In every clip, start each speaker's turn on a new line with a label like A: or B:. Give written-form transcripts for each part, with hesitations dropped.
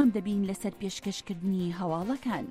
A: بەردەوام دەبین لەسەر پێشکەشکردنی هەواڵەکان.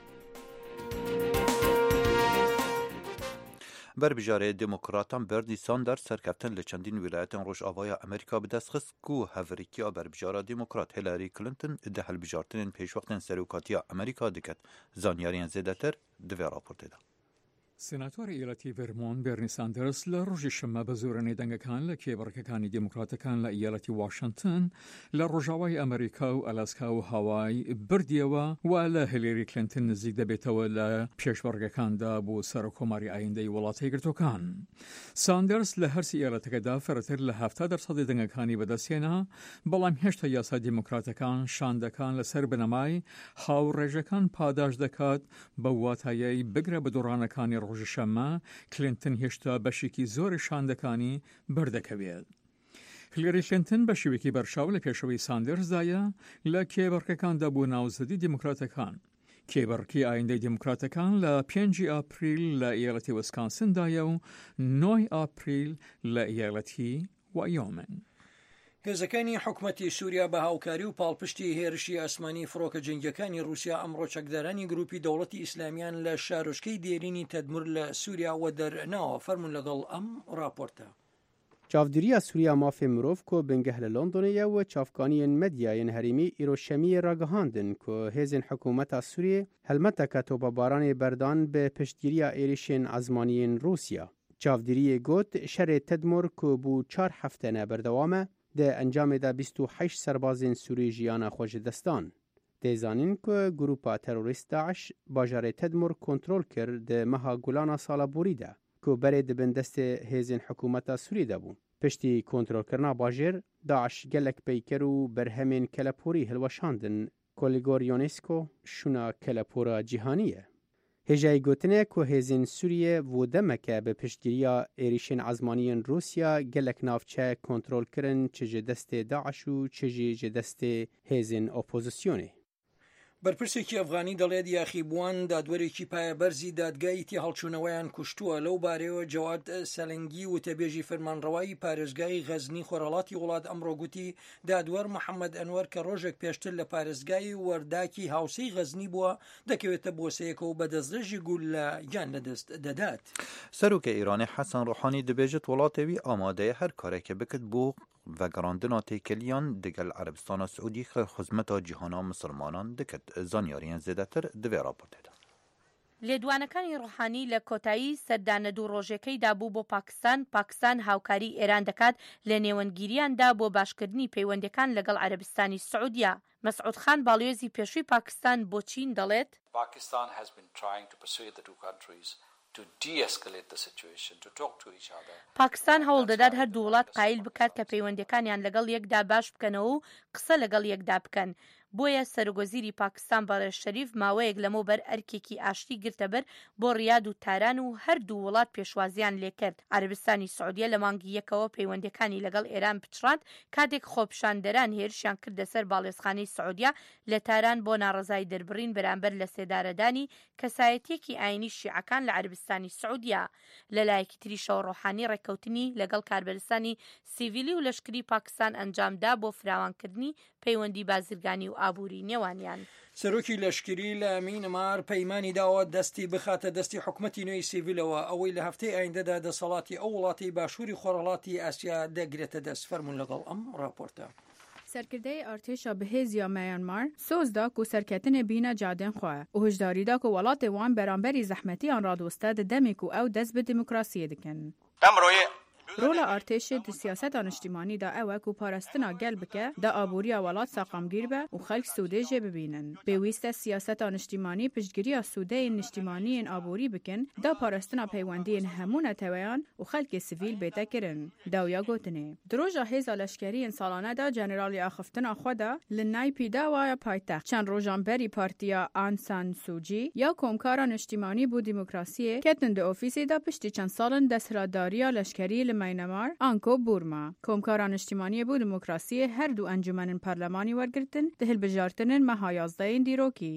B: بربژارê demokratan Bernie Sanders serkeftin li çendîn wilayetên Rojavaya Amerîka bi dest xist ku heverikiya berbijara demokrat Hillary Clinton di hilbijartinên pêşwextên serokatiya Amerîka diket. Zanyariyên zêdetir di vê raportê de.
C: سناتۆری ئیڵەتی ڤێرمۆنت بێرنی ساندەرس لە ڕۆژی شەممە بە زۆرانەی دەنگەکان لە کێبڕەکەکانی دیموکراتەکان لە ئیالەتی واشنگتن لە ڕۆژاوای ئەمریکا و ئەلاسکا و هاوای بردیەوە و لە هیلاری کلینتن نزیک دەبێتەوە لە پێشبڕگەکاندا بۆ سەرۆکۆماری ئایندەی وڵاتە یەکگرتووەکان. ساندەرس لە هەرسی ئیالەتەکەدا فەرەتر لە 70% دەنگەکانی بەدەستهێنا، بەڵام هێشتا یاسا دیموکراتەکان شاندەکان لەسەر بنەمای هاوڕێژەکان پاداش دەکات بە واتایەی بگرە بە دۆڕانەکانی ڕۆژی شەممە کلینتن هێشتا بەشێکی زۆری شاندەکانی بەردەکەوێت. هیلاری کلینتن بە شێوەیەکی بەرشاو لە پێشەوەی ساندەرزدایە لە کێبڕکەکاندا بۆ ناوزەدی دیموکراتەکان. کێبڕکی ئایندەی دیموکراتەکان لە 5 ئاپریل لە ئیالەتی ویسکانسندایە و 9 ئاپریل لە ئیالەتی وایۆمنگ.
D: هێزەکانی حکوومەتی سووریا بە هاوکاری و پاڵپشتی هێرشی ئاسمانی فڕۆکە جەنگیەکانی رووسیا ئەمڕۆ چەکدارانی گروپی دەوڵەتی ئیسلامیان لە شارۆچکەی دێرینی تەدمور لە سووریا وە دەرناوە فەرمون لەگەڵ ئەم راپۆرتە.
E: چاودێریە سووریا مافێ مرۆڤ کۆ بنگەه لە لۆندۆنەیە و چاوکانیên medyayên herêmî îro şemiyê ragihandin ku hêzên hikûmeta Sûriyê helmeteke topabaranê berdan bi piştgiriya êrişên ezmaniyên Rûsya. Çavdêriyê got şerê Tedmur ku bû 4 heftene berdewam e di encamê de 28 serbazên Sûrî jiyana xwe ji destan. Dêzanîn ku grupa terorîst Daeş bajarê Tedmur kontrol kir di meha gulana salaborî de ku berê dibin destê hêzên hikûmeta Sûrî de bû. Piştî kontrolkirina bajêr, Daeş gelek peyker û berhemên keleporî hilweşandin. Koligor UNESCO şûna kelepora cîhanî ye. Hêjayê gotine ku hêzên Sûriyê vû demeke bi piştgiriya êrişên ezmaniyên Rûsya gelek navçe kontrol kirin çi ji destê Daeş û çi jî ji destê hêzên opozisyonê.
D: بەرپرسێکی ئەفغانی دەڵێت یاخیبووان دادوەرێکی پایەبەرزی دادگایەتی هەڵچوونەوەیان کوشتووە. لەو بارەوە جەواد سەلەنگی وتەبێژی فەرمانڕەوایی پارێزگای غەزنی خۆرهەڵاتی وڵات ئەمڕۆ گوتی دادوەر محەممەد ئەنوەر کە ڕۆژێک پێشتر لە پارێزگای وەرداکی هاوسەی غەزنی بووە دەکەوێتە بۆسەیەکە و بەدەستڕێژی گول لە گیان لەدەست دەدات.
B: سەرۆکە ئیرانی حەسەن ڕۆحانی دەبێژێت وڵاتەوی ئامادەیە هەر کارێکە بکرد بۆ vegerandina têkeliyan digel Erebistana Siûdî xizmeta cîhana Misirmanan dikit. Zanyariyên zêdetir di vê raportê de.
F: لێدوانەکانی ڕۆحانی لە کۆتایی سەردانە دوو ڕۆژەکەیدا بوو بۆ پاکستان هاوکاری ئێران دەکات لە نێوەنگیریاندا بۆ باشکردنی پەیوەندیەکان لەگەڵ عەرەبستانی سعودیا. مەسعود خان باڵێزی پێشووی پاکستان بۆ چین دەڵێت
G: Pakistan has been trying to persuade the two countries to de-escalate the situation, to talk to each other.
F: پاکستان هەوڵ دەدات هەردوو وڵات قایل بکات کە پەیوەندیەکانیان لەگەڵ یەکدا باش بکەنەوە و قسە لەگەڵ یەکدا بکەن. بۆیە سەرۆکوەزیری پاکستان بەڕێز شەریف ماوەیەک لەمەوبەر ئەرکێکی ئاشتی گرتە بەر بۆ ڕیاد و تاران و هەردوو وڵات پێشوازیان لێکرد. عەرەبستانی سعودیە لە مانگی یەکەوە پەیوەندیەکانی لەگەڵ ئێران پچڕاند کاتێک خۆپیشاندەران هێرشیان کردە سەر باڵێزخانەی سعودیا لە تاران بۆ ناڕەزایی دەربڕین بەرامبەر لە سێدارەدانی کەسایەتیەکی ئاینی شیعەکان لە عەرەبستانی سعودیا. لەلایەکی تریشەوە ڕۆحانی ڕێکەوتنی لەگەڵ کاربەرستانی سیڤیلی و لەشکری پاکستان ئەنجامدا بۆ فراوانکردنی پەیوەندی بازرگانی و ئابووری نێوانیان.
D: سەرۆکی لەشکری لە مینمار پەیمانی داوە دەستی بخاتە دەستی حکوومەتی نوێی سیڤیلەوە ئەوەی لە هەفتەی ئایندەدا دەسەڵاتی ئەو وڵاتی باشووری خۆرهەڵاتی ئاسیا دەگرێتە دەست. فەرمون لەگەڵ ئەم راپۆرتە.
H: سەرکردەی ئارتێشا بەهێزیە مەیانمار سۆزدا و سەرکەتنە بینە جادێن خوێ و هشداریدا و وڵاتی وان بەرامبەری زەحمەتیان ڕادوەستە دەمێک و ئەو دەست بە دیموکراسیە دکەن. ڕۆڵە ئارتێشێ دی سیاسەتا نیشتیمانیدا ئەوە و پاراستنا گەل بکە دا ئابووریە وڵات ساقامگیر بە و خەلک سوودێژێ ببینن. پێویستە سیاسەتا نیشتیمانی پشتگیریە سوودەیên نیشتیمانیên ئابووری بکەن دا پاراستنا پەیوەندیên هەموو نەتەوەیان و خەلکی سیڤیل بێتە kirin. داویا گوتنێ. درۆژا هێزا لەشکریên ساڵانەدا جەنێرالی ئاخفتنا خۆدا لە نایپی داوایە پایتەخت. چەند ڕۆژان بەری پارتیا ئان سان سوجی یا کۆمکارا نیشتیمانی بۆ دیموکراسیە کەتن دە ئۆفیسیدا پشتی چەند ساڵن دەسەڵاتداریە لەشکری لە ماینەمار ئانکۆ بورما. کۆمکارا نیشتیمانیە بۆ دیموکراسیە هەردوو ئەنجومەنن پەرلەمانی وەرگرتن دە هەلبژارتنن مەها 11 دیرۆکی.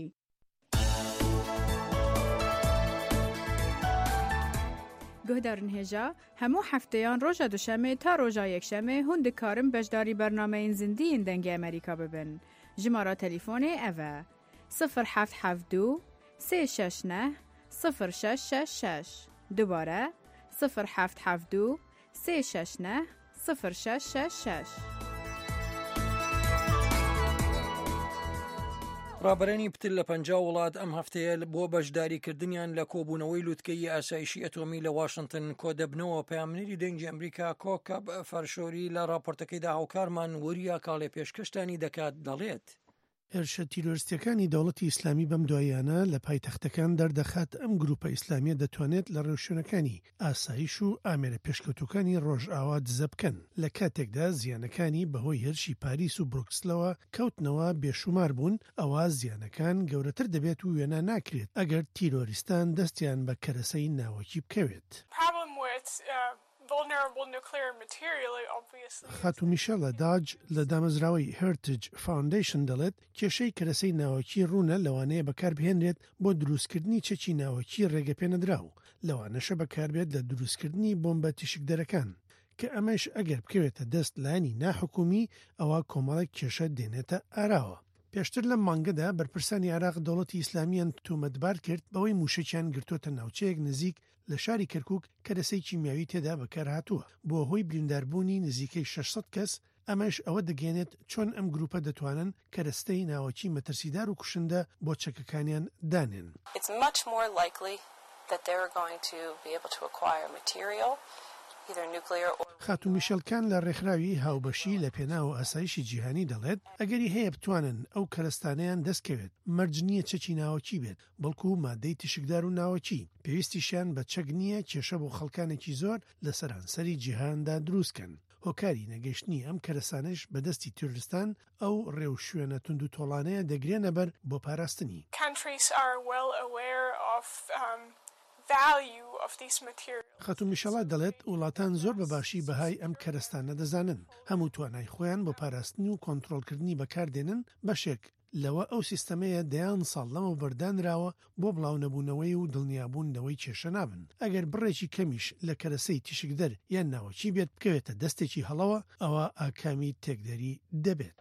H: گهدارن هێژا هەموو هەفتەیان ڕۆژە دوشەمێ تا ڕۆژە یەکشەمێ هون دikarin بەشداری بەرنامەیên زیندیên دەنگی ئەمریکا ببن. ژمارە تەلیفۆنێ ئەڤە 0772 369 0666 دووبارە 0772 369 0666.
D: ڕابەرانی پتر لە 50 وڵات ئەم هەفتەیە بۆ بەشداریکردنیان لە کۆبوونەوەی لووتکەی ئاسایشی ئەتۆمی لە واشنگتن کۆدەبنەوە. پەیامنەری دەنگی ئەمریکا کۆکەب فەرشۆری لە راپۆرتەکەیدا هاوکارمان وریە کاڵێ پێشکەشتانی دەکات دەڵێت
I: هێرشە تیرۆریستەکانی دەوڵەتی ئیسلامی بەم دوایانە لە پایتەختەکان دەردەخات ئەم گروپە ئیسلامیە دەتوانێت لە ڕێوشوێنەکانی ئاسایش و ئامێرە پێشکەوتوەکانی ڕۆژئاوا دزە بکەن لە کاتێکدا زیانەکانی بەهۆی هێرشی پاریس و بروکسلەوە کەوتنەوە بێشومار بوون. ئەوە زیانەکان گەورەتر دەبێت و وێنە ناکرێت ئەگەر تیرۆریستان دەستیان بە کەرەسەی ناوەکی بکەوێت. خاتو میشەلە داج لە دامەزراوەی هێرتج فاوندیشن دەڵێت کێشەی کەرەسەی ناوەکی ڕوونە لەوانەیە بەکاربهێنرێت بۆ دروستکردنی چەکی ناوەکی ڕێگەپێنەدراو، لەوانەشە بەکاربێت لە دروستکردنی بۆمبە تیشکدەرەکان کە ئەمەش ئەگەر بکەوێتە دەست لایانی ناحکومی ئەوە کۆمەڵێک کێشە دێنێتە ئاراوە. پێشتر لەم مانگەدا بەرپرسانی عێراق دەوڵەتی ئیسلامیان تۆمەتبار کرد بەوەی موشکیان گرتوۆتە ناوچەیەک نزیک لە شاری کەرکووک کەرەسەی کیمیاوی تێدا بەکارهاتووە بۆ هۆی برینداربوونی نزیکەی 600 کەس. ئەمەش ئەوە دەگەێنێت چۆن ئەم گروپە دەتوانن کەرەستەی ناوەکی مەترسیدار و کوشندە بۆ چەکەکانیان دانێن. خاتو میشەلکان لە ڕێکخراوی هاوبەشی لە پێناو ئاسایشی جیهانی دەڵێت ئەگەری هەیە بتوانن ئەو کەرەستانەیان دەستکەوێت مەرج نییە چەکی ناوەکی بێت بەڵکو مادەی تشکدار و ناوەکی پێویستیشیان بە چەک نییە کێشە بۆ خەڵکانێکی زۆر لە سەرانسەری جیهاندا دروستکەن. هۆکاری نەگەشتنی ئەم کەرەسانش بەدەستی تروریستان ئەو ڕێو شوێنە تونند و تۆڵانەیە دەگرێنە بەر بۆ پاراستنی. خەتو میشەڵا دەڵێت وڵاتان زۆر بەباشی بەهای ئەم کەرەستانە دەزانن، هەموو توانای خۆیان بۆ پاراستنی و کۆنتڕۆڵکردنی بەکاردێنن بەشێک لەوە ئەو سیستەمەیە دەیان ساڵ لەمە بەردانراوە بۆ بڵاو نەبوونەوەی و دڵنیابوونەوەی کێشە نابن. ئەگەر بڕێکی کەمیش لە کەرەسەی تیشکدەر یان ناوەکی بێت بکەوێتە دەستێکی هەڵەوە ئەوە ئاکامی تێکدەری دەبێت.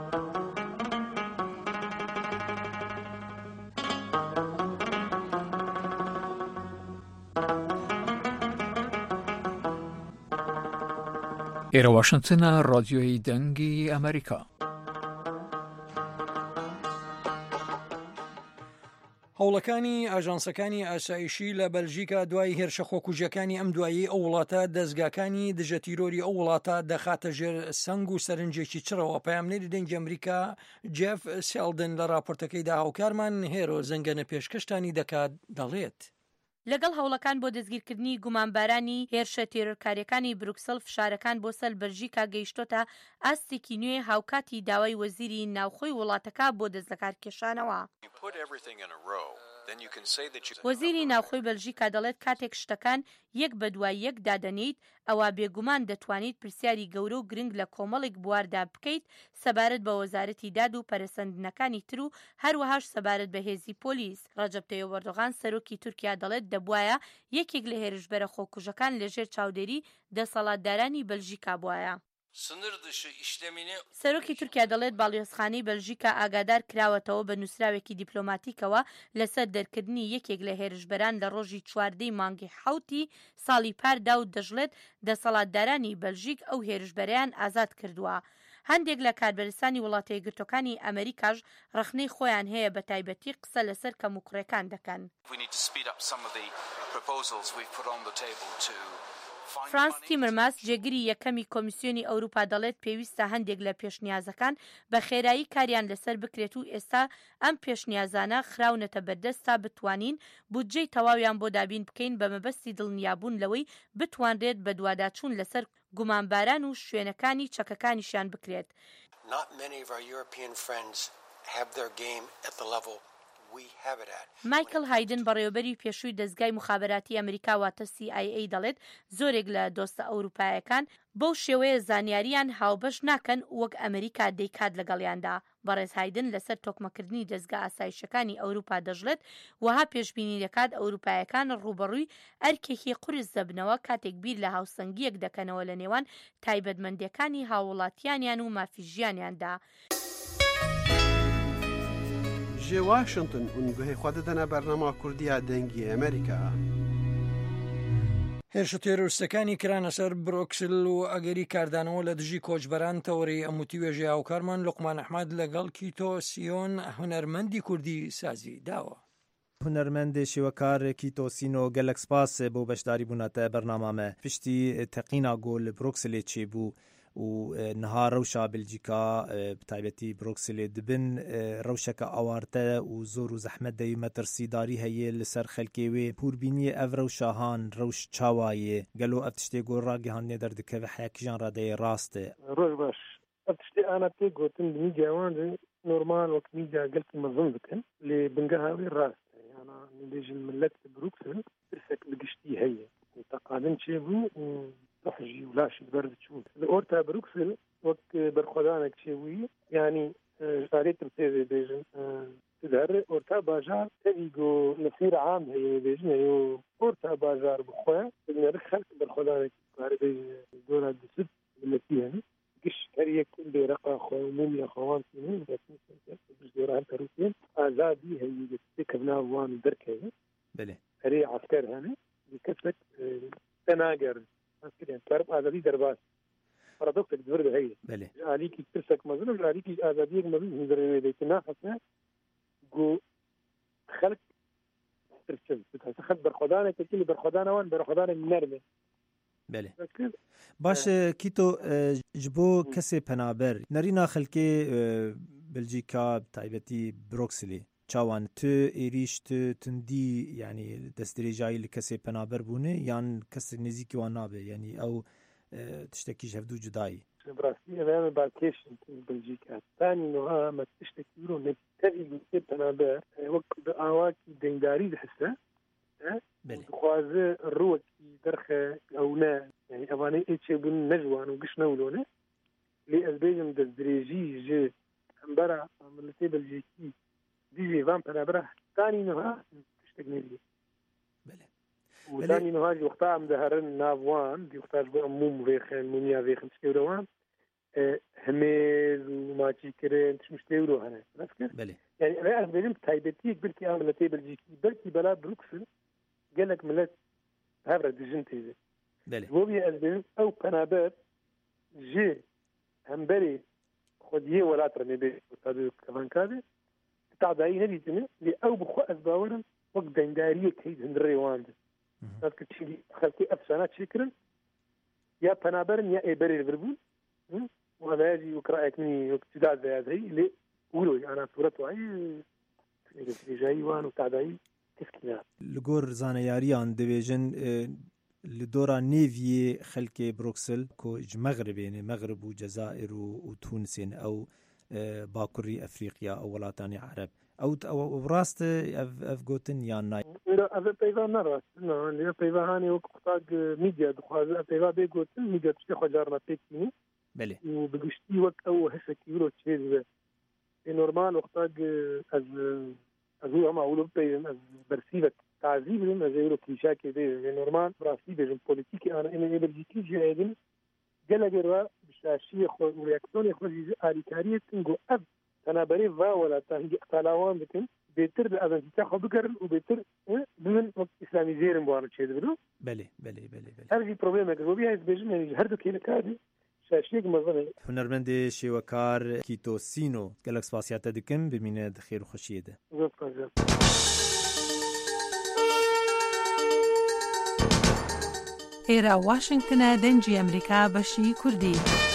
C: ئێرە واشنگتنە ڕادیۆی دەنگی ئەمریکا.
D: هەوڵەکانی ئاژانسەکانی ئاسایشی لە بەلژیکا دوای هێرشە خۆکوژەکانی ئەم دوایی ئەو وڵاتە دەستگاکانی دژە تیرۆری ئەو وڵاتە دەخاتە ژێر سنگ و سەرنجێکی چڕەوە. پەیامنەری دەنگی ئەمریکا جێف سێلدن لە راپۆرتەکەیدا هاوکارمان هێرۆ زەنگەنە پێشکەشتانی دەکات دەڵێت
F: لەگەڵ هەوڵەکان بۆ دەستگیرکردنی گومانبارانی هێرشە تێرۆرکاریەکانی بروکسل فشارەکان بۆ سەر بەلژیکا گەیشتۆتە ئاستێکی نوێ هاوکاتی داوای وەزیری ناوخۆی وڵاتەکە بۆ دەستبەکارکێشانەوە. وەزیری ناوخۆی بەلژیکا دەڵێت کاتێک شتەکان یەک بە دوای یەک دادەنیت ئەوە بێگومان دەتوانیت پرسیاری گەورە و گرنگ لە کۆمەڵێک بواردا بکەیت سەبارەت بە وەزارەتی داد و پەرەسەندنەکانی تر و هەروەهاش سەبارەت بە هێزی پۆلیس. ڕەجەب تەیۆب ئەردۆغان سەرۆکی تورکیا دەڵێت دەبوایە یەکێک لە هێرشبەرە خۆکوژەکان لەژێر چاودێری دەسەڵاتدارانی بەلژیکا بوایە. سەرۆکی تورکیا دەڵێت باڵیۆزخانەی بەلژیکا ئاگادار کراوەتەوە بە نووسراوێکی دیپلۆماتیکەوە لەسەر دەرکردنی یەکێک لە هێرشبەران لە ڕۆژی 14 مانگی حوتی ساڵی پاردا و دەژڵێت دەسەڵاتدارانی بەلژیک ئەو هێرشبەریان ئازاد کردووە. هەندێک لە کاربەرستانی وڵاتە یەکگرتووەکانی ئەمریکاش ڕخنەی خۆیان هەیە بە تایبەتی قسە لەسەر کەموکڕەکان دەکەن. فرانس تیمرماس جێگیری یەکەمی کۆمیسیۆنی ئەوروپا دەڵێت پێویستە هەندێک لە پێشنیازەکان بە خێرایی کاریان لەسەر بکرێت و ئێستا ئەم پێشنیازانە خراونەتە بەردەست تا بتوانین بودجەی تەواویان بۆ دابین بکەین بە مەبەستی دڵنیابوون لەوەی بتوانرێت بە دوواداچوون لەسەر گومانباران و شوێنەکانی چەکەکانیشیان بکرێت. مایکل هایدن بەڕێوەبەری پێشووی دەستگای مخابراتی ئەمریکا واتە CIA دەڵێت زۆرێک لە دۆستە ئەوروپایەکان بەو شێوەیە زانیاریان هاوبەش ناکەن وەک ئەمریکا دەیکات لەگەڵیاندا. بەڕێز هایدن لەسەر تۆکمەکردنی دەستگا ئاسایشەکانی ئەوروپا دەژڵێت وەها پێشبینی دەکات ئەوروپایەکان ڕوبەڕووی ئەرکێکی قورس دەبنەوە کاتێک بیر لە هاوسەنگیەک دەکەنەوە لە نێوان تایبەتمەندیەکانی هاوڵاتیانیان و مافی ژیانیاندا.
J: جی واشنطن اونگوه خود دنا برنامه کردی دنگی امریکا
D: هێرشە تێرۆریستەکانی کرانە سەر برۆکسل و ئەگەری کاردانەوە لە دژی کۆچبەران تەوەری ئەموتی وێژی هاوکارمان لوقمان ئەحمەد لەگەڵ کیتۆ سیۆن هونەرمەندی کوردی سازی داوە.
K: هونەرمەندێ شێوەکار کیتۆ سینۆ گەلەک سپاس بۆ بەشداری بوونەتە بەرنامامە پشتی تەقینا گۆل بروکسلێ چێبوو و نها روشا بلجیکا بتایبەتی بروکسلێ دبن روشەکە ئاوارتە و زۆر و زەحمەت دەی مەترسیداری هەیە لەسەر خەلکێ وێ پوربینیە ئەڤ ڕەوشاهان ڕەوش چاوایە گەلۆ ئەف تشتێ گۆڕاگەهانێ دەردەکەوێ حەیەکیژان ڕادەیە ڕاستە
L: ڕۆژ باش ئەف تشتێ ئانا پێ گوتن میدیاوان نۆرمال وەک میدیا گەلکی مەزن بکەن لێ بنگە هاوی ڕاستە یانا نبێژن ملەت بروکسل ترسێک لەگشتی هەیە تەقادن چێ بوو تحجي ولاش برد تشوف الاورتا بروكسل وقت برخدانك شوي يعني جاريت بتيجي بيجن تدهر اورتا باجار تيجو نصير عام هي بيجن هي اورتا باجار بخويا بدنا خلق برخدانك هذه الدوله الدسب اللي فيها كش هي كل رقه خوموم يا خوان سنين بس دوران تروسين ازادي هي تكبنا وان دركه
K: بله
L: هي عسكر هنا بكثره تناجر كده كرب آزادی درباس پارادوکس دورده هی
K: بله
L: علی کی ترسک مزنم علی کی آزادی مزن دروي دیتنا حسنا جو خلق ترسم خد برخدانه كتير برخدانه وان برخدانه نرمه
K: بله باش کیتو جبو کسی پنابر نرینا خلکی بلجیکا تایبتی بروکسلی چاوان تو ایریش تو تندی یعنی دستریجایی لکسی پنابر بونه یان کسی نزیکی وان نابه یعنی او تشتکیش هفدو جدایی
L: براستی اوام بارکیشن بلژیکا ثاني نوعا ما تشتكي له نبتدي بنابر وقت آواكي دينداري لحسه خوازه الروكي درخه او نا يعني اواني ايتش بن نجوان وقش نولونه لي البيجم دزدريجي جي امبرا عملتي بلجيكي ديجي فان بنابره ثاني نوعا تشتكي لي وثاني نهاج وقتها عم دهرن نافوان دي وقتها جو موم ريخن موميا ريخن تشتيروان هميز وماچي كرين مش تيورو هنا
K: بله
L: يعني انا افهم تايبتي بلكي عامله بلجيكي بلكي بلا بروكسل قال لك ملت هبره ديجنتي
K: بله
L: هو بيأذن او قنابات جي همبري خديه ولا ترمي به وتادو كمان كذا تعداي هذه تمه اللي او بخو اسباورن وقت دنداريه كيد هندريوان هذا كشيء خلقي أفسانات شكرا يا بنابرن يا إبريل بربون وأنا أجي وقرأك مني وقتداد زي هذه اللي قولوا أنا صورته أي جاي وان وتعداي كيف كنا
K: لجور زانياريان ديفيجن لدورا نيفي خلقي بروكسل كو مغرب يعني مغرب وجزائر وتونسين أو باكوري أفريقيا أو ولاتاني عرب او راست اف گوتن یا نه
L: لا اف پیدا نراست نه لی پیدا هانی وقتا میدیا دخواز پیدا به گوتن میدیا تشتی خجارنا تکنی
K: بله
L: و بگشتی وقت او هسکی ورو چیز نورمال وقتا از هو ما اولو پیدا از برسیوت تعذیب لهم از یورو کلیشاکی دی نورمال براستی بجن پولیتیکی انا این بلژیکی جایدن جلگروا بشاشی خود و ریاکسیون خود آریکاریت تنگو اب تنابري فا ولا تهجي تلاوان بكن بيتر بأذن تاخو بكرن وبيتر بمن إسلامي زيرن بوانو تشيد بلو
K: بله بله بله بله
L: هذه بروبلم كذا بيها بيجن يعني هردو كيله كادي شاشيك مزنه
K: هنرمند شيوكار كيتو سينو جالكس باسيات دكم بمينه خير وخشيه ده
M: ئێرە واشنگتنە دەنجی ئەمریکا بەشی کوردی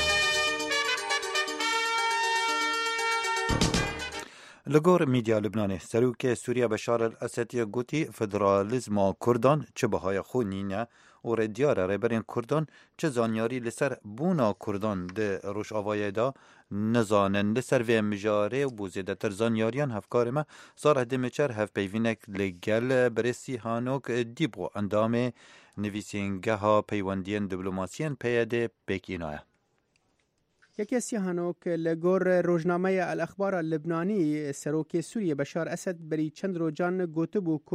B: لگور میدیا لبنانه سروک سوریا بشار الاسد گوتی فدرالیزم کردان چه بهای خونینه و ردیار ریبرین کردان چه زانیاری لسر بونا کردان ده روش آوای دا نزانن لسر و مجاره و بوزیده تر زانیاریان هفکار ما سار هدمچر هف پیوینک لگل برسی هانوک دیبو اندام نویسینگه ها پیوندین دیپلماسیان پیاده بکینایه
E: یکی هانوک لگور روزنامه الاخبار اللبنانی سروک سوریه بشار اسد بری چند روزان گوته بو که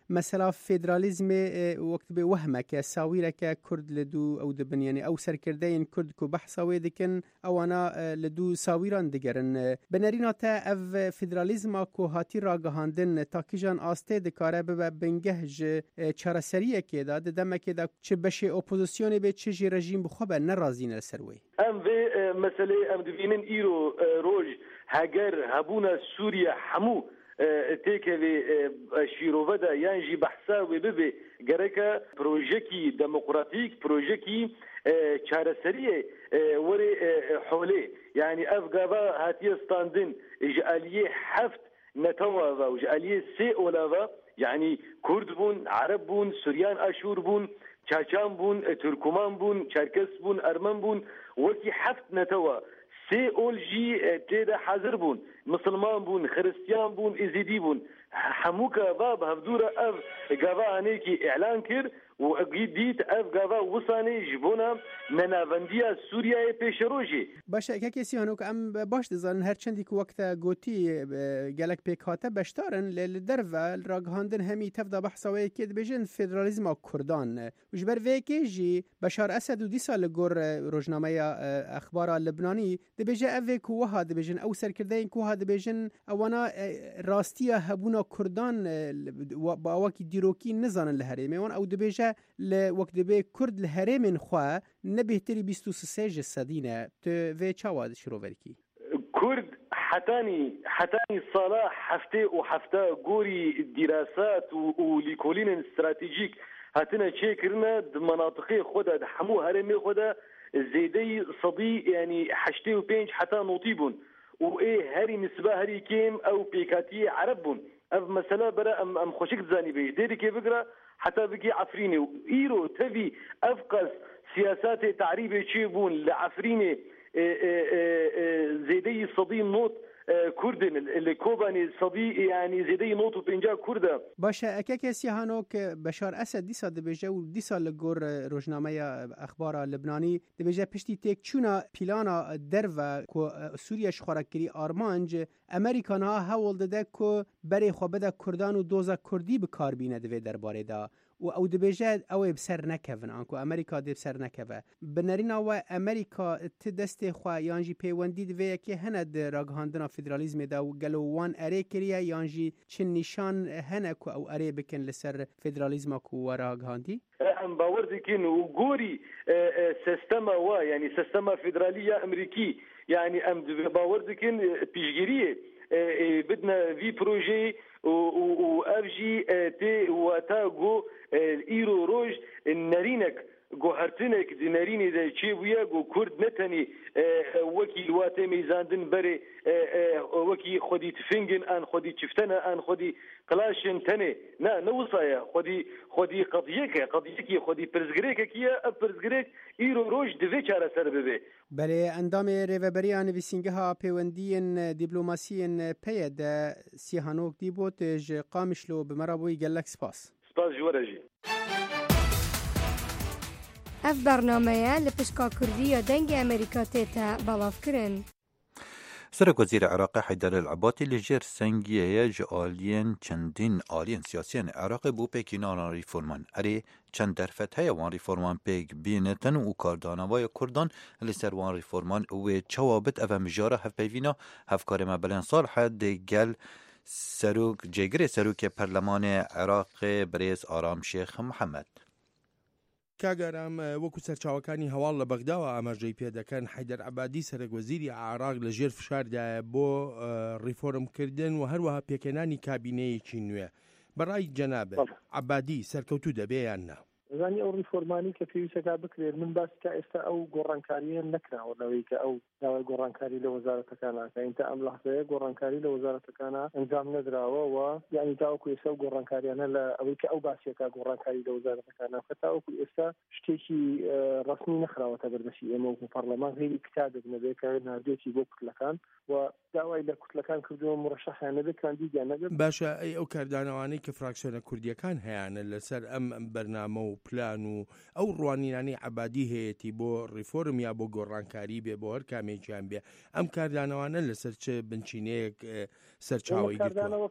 E: مثلا فدرالیزم وقت به وهمه که ساویره که کرد لدو او دبن یعنی او سرکردین کرد کو بحثاوی دکن او انا لدو ساویران دگرن بنرینا تا اف فدرالیزم کو هاتی راگهاندن تاکیجان آسته دکاره به بنگهج چارەسەریە کێدا دەمەکێدا چ بەشێ ئۆپۆزیسیۆنێ بێت چژی ڕژیم بخۆ بە نەڕازینە سەروەی
N: ئەم vê meselê em dibînin îro roj heger hebûna Sûriye hemû têkevê şîrove de yan jî behsa wê bibe gereke projekî demokratîk projekî çareseriyê werê holê yani ev gava hatiye standin ji aliyê heft netewava û ji aliyê sê olava yani Kurd bûn, Arab bûn, Suryan Aşûr bûn, Çaçan bûn, Türkman bûn, Çerkes bûn, Ermen bûn, wekî heft netewa. Sê ol jî têde hazir bûn. Musulman bûn, Xristiyan bûn, Ezîdî bûn. Hemû gava bi hevdûra ev gava hanekî îlan kir û dît ev gava wisanê ji bona nenavendiya Sûriyayê pêşerojê.
E: باشه اگه کسی هنوک ام باش دزان هر چندی که وقت گوتی گلک پیک هاته بشتارن لدرو راگهاندن همی تفدا بحثاوی که بجن فدرالیزم کردان وجبر ویکی جی بشار اسد و دی سال گور روزنامه اخبار لبنانی دی بجه اوی که وها دی بجن او سرکردین که وها دی بجن اوانا راستیا هبونا کردان با وکی دیروکی نزانن لحریمه وان او دی بجه وقت دی بی کرد لحریمن خواه نبهتری 23 سدینه تو و چاواد شروع ورکی
N: كرد حتاني صلاح حفته وحفته غوري دراسات وليكولين استراتيجيك هاتنا تشيكرنا مناطقي خدا حمو هرمي خدا زيدي صدي يعني حشتي وبينج حتى نوطيبون وايه هري نسبه هري كيم او بيكاتي عربون اف مثلا برا ام خوشك زاني بي ديري كي فكره حتى بقي عفريني ايرو تبي افقس سياسات تعريبي تشيبون لعفريني زيدي صدي نوت كردن اللي كوباني صدي يعني زيدي نوت وبنجا كردا
E: باشه اكا كسي هانوك بشار اسد دي سال بيجا و دي سال لغور روزنامه اخبار لبناني دي بيجا پشتي تك چونا پلانا درو کو سوريا شخوركري ارمانج امريكانا هول دده کو بري خو بده كردان و دوزا كردي بكار بينه دي درباره دا و او دبیجه او بسر نکفن آنکو امریکا دی بسر نکفه بنرین و امریکا تدست خوا یانجی پیوندی دوی که هند راگهاندنا فدرالیزم دا و گلو وان اره کریه یانجی چن نشان هنکو او اره بکن لسر فدرالیزم کو راگهاندی؟
N: ام باور دکین و گوری سیستم و یعنی سیستم فدرالیه امریکی یعنی ام باور دکین پیشگیریه بدنا في بروجي و افجي تي واتاغو ايرو روج نارينك جو هرتنك دي ناريني دا تشيبويا جو كرد نتني وكي واتي ميزاندن بري وكي خدي تفنجن ان خدي تشفتنا ان خدي كلاشن تني نا نوصايا خدي قضيك خدي برزغريك كيا برزغريك ايرو روج دفي چاره سر ببه
E: بله اندام ریوبریان ویسینگه ها پیوندین دیپلوماسیین پید سیهانوک دیبوت ج قامشلو بمرابوی گلک سپاس
N: جوارجی
O: اف برنامه لپشکا کردی دنگ امریکا تیتا بلاف کرن
B: سرک وزیر عراق حیدر العباطی لجر سنگیه جالین چندین آلین سیاسیان عراق بو پیکینان ریفورمان اری چند درفت های وان ریفورمان پیک بینتن و کاردانوای کردان لسر وان ریفورمان و چوابت او مجاره هف پیوینا هف کار مبلن سال حد گل سروک پرلمان عراق بریز آرام شیخ محمد
P: کاگەرام وەکو سەرچاوەکانی هەواڵ لە بەغداوە ئاماژەی پێدەکەن حەیدەر عەبادی سەرۆکوەزیری عێراق لەژێر فشاردایە بۆ ڕیفۆرمکردن و هەروەها پێکێنانی کابینەیەکی نوێ بەڕای جەنابێ عەبادی سەرکەوتوو دەبێ یان نا؟
L: زانی ئەو ریفۆرمانی کە پێویستەکە بکرێت من باس کە ئێستا ئەو گۆڕانکاریە نەکراوە لەوەی کە ئەو داوای گۆڕانکاری لە وەزارەتەکانەکە ئینتا ئەم لەحزەیە گۆڕانکاری لە وەزارەتەکانە ئەنجام نەدراوە و یعنی تاوەکو ئێستا و گۆڕانکاریانە لە ئەوەی کە ئەو باسیەکە گۆڕانکاری لە وەزارەتەکانە کە تاوەکو ئێستا شتێکی ڕەسمی نەخراوەتە بەردەستی ئێمە وەکو پەرلەمان غێری کتابێک نەبێت کە ناردێکی بۆ کوتلەکان و داوای لە کوتلەکان کردووە مڕەشەحیان نەبێت کاندیدیان نەبێت
P: باشە ئەو کاردانەوانەی کە فراکسیۆنە کوردیەکان هەیەە لەسەر ئەم بەرنامە و پلان و ئەو ڕوانینانی عەبادی هەیەی بۆ ڕیفۆرم یا بۆ گۆڕانکاری بێ بۆ هەر کامێکیان بێ ئەم کاردانەوانە لەسەر چ بنچینەیەک سەرچاوی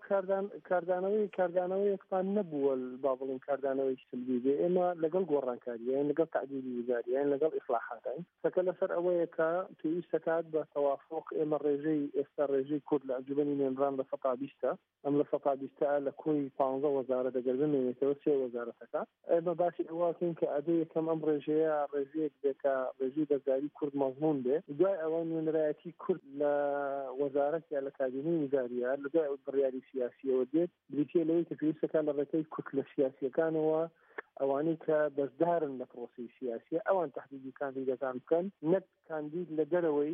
L: کاردانەوەیەکتان نەبووە با بڵین کاردانەوەی سلبی بێ ئێمە لەگەڵ گۆڕانکاریان لەگەڵ تعدیلی وزاریان لەگەڵ ئیصلاحاتین سەکە لەسەر ئەوەیە کە پێویستەکات بە تەوافق ئێمە ڕێژەی ئێستا ڕێژەی کورد لە ئەنجومەنی نێنران لە سەتا بیستە ئەم لە سەتا بیستە لە کۆی 15 وەزارەت دەگەڕێنێتەوە 3 وەزارەتەکە ئێمە باسی ئەوەکەین کە ئەبێ یەکەم ئەم ڕێژەیە ڕێژەیەک بێکە ڕێژەی بەرگری کورد مەزموون بێ دوای ئەوە نوێنەرایەتی کورد لە وەزارەت یا لە کابینەی وزاریە لەدوای ئەو بڕیاری سیاسیەوە دێت بریتیە لەوەی کە پێویستەکان لە ڕێگەی کورد لە سیاسیەکانەوە ئەوانەی کە بەشدارن لە پرۆسی سیاسی ئەوان تهدیدی کاندیدەکان بکەن نەک کاندید لە دەرەوەی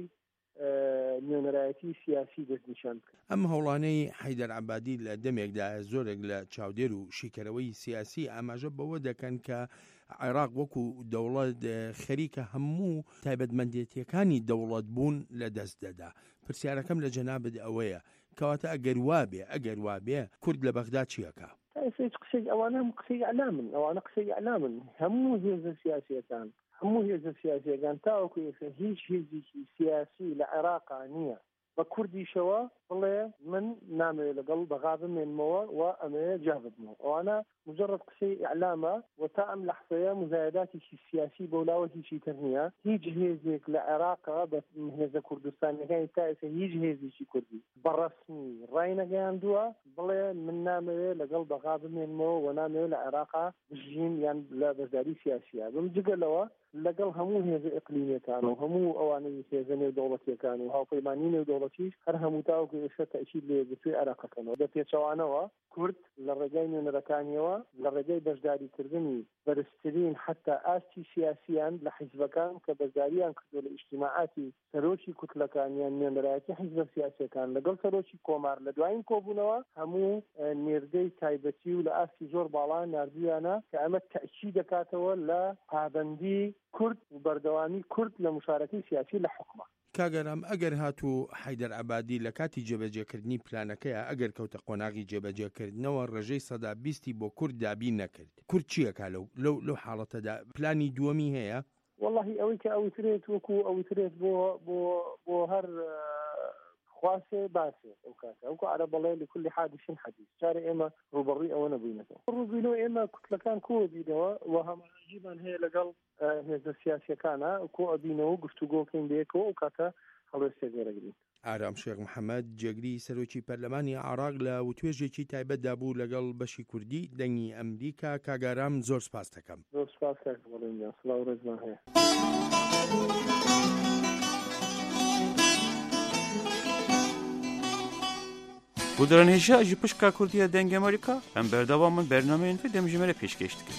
L: نوێنەرایەتی سیاسی دەستنیشان بکەن.
P: ئەم هەوڵانەی حەیدەر عەبادی لە دەمێکدا زۆرێک لە چاودێر و شیکەرەوەی سیاسی ئاماژە بەوە دەکەن کە عێراق وەکو دەوڵەت خەریکە هەموو تایبەتمەندێتیەکانی دەوڵەت بوون لە دەست دەدا. پرسیارەکەم لە جەنابەت ئەوەیە کەواتە ئەگەر وابێ کورد لە بەغدا چیەکە؟
L: قسەی ئەوانە قسەی ئەعلامن ئەوانە قسەی ئەعلامن هەموو هێزە سیاسیەکان هەموو هێزە سیاسیەکان تاوەکو هیچ هێزێکی سیاسی لە عێراقا نییە بە کوردیشەوە بڵێ من نامەوێت لەگەڵ بەغا بمێنمەوە و ئەمەیە جا بدمەوە ئەوانە مجرد قسەی ئیعلامە و تا ئەم لەحظەیە مزایداتێکی سیاسی بەولاوە هیچی تر نییە هیچ هێزێک لە عێراقا بە هێزە کوردستانەکانی تا ئێستا هیچ هێزێکی کوردی بەڕەسمی ڕای نەگەیاندووە بڵێ من نامەوێت لەگەڵ بەغا بمێنمەوە و نامەوێت لە عێراقا بژین یان لە بەشداری سیاسیە بم جگەلەوە لەگەڵ هەموو هێزە ئیقلیمیەکان و هەموو ئەوانەی هێزە نێودەوڵەتیەکان و هاوپەیمانی نێودەوڵەتیش هەر هەموو تاوەکو ئێستا تەئکید لێ بتوێ عێراقەکەنەوە بە پێچەوانەوە کورد لە ڕێگای نوێنەرەکانیەوە لە ڕێگای بەشداریکردنی بەرزترین حتا ئاستی سیاسیان لە حیزبەکان کە بەشداریان کردو لە ئیجتیماعاتی سەرۆکی کوتلەکانیان نوێنەرایەتی حیزبە سیاسیەکان لەگەڵ سەرۆکی کۆمار لە دوایین کۆبوونەوە هەموو نێردەی تایبەتی و لە ئاستی زۆر باڵا ناردویانە کە ئەمە تەئکید دەکاتەوە لە پابەندی کورد و بەردەوامی کورد لە مشارەکەی سیاسی لە حکومە.
P: کاگەرام ئەگەر هاتوو حەیدەر عەبادی لە کاتی جێبەجێکردنی پلانەکەیە ئەگەر کەوتە قۆناغی جێبەجێکردنەوە ڕێژەی 120 بۆ کورد دابی نەکرد کورد چیەکە لەو حاڵەتەدا پلانی دووەمی هەیە؟
L: واللهی ئەوەی کە ئەوترێت وەکو ئەوترێت بۆ هەر خواسێ باسێ ئەو کاتە ئەوکو عەرە بەڵێ لكل حادث حديث جارێ ئێمە ڕوبەڕووی ئەوە نەبووینەوە ڕووبینەوە ئێمە کوتلەکان کۆ بینەوە و هەماژیمان هەیە لەگەڵ هێزە سیاسیەکانە کۆ ئەبینەوە گفتوگۆکەین بەیەکەوە ئەو کاتە هەڵوێستێ گێرەگرین.
P: ئارام شێخ محەممەد جێگری سەرۆکی پەرلەمانی عێراق لە وتوێژێکی تایبەتدا بوو لەگەڵ بەشی کوردی دەنگی ئەمریکا کاگارام زۆر سپاس دەکەم.
L: زۆر سپاس کاکبڵێنجان سڵاو و ڕێزمان هەیە.
B: Bu drenêja ji pişka Kurdiya dengê Amerîka em berdewam min bernameyên vê demjimêre pêşkêş dikin.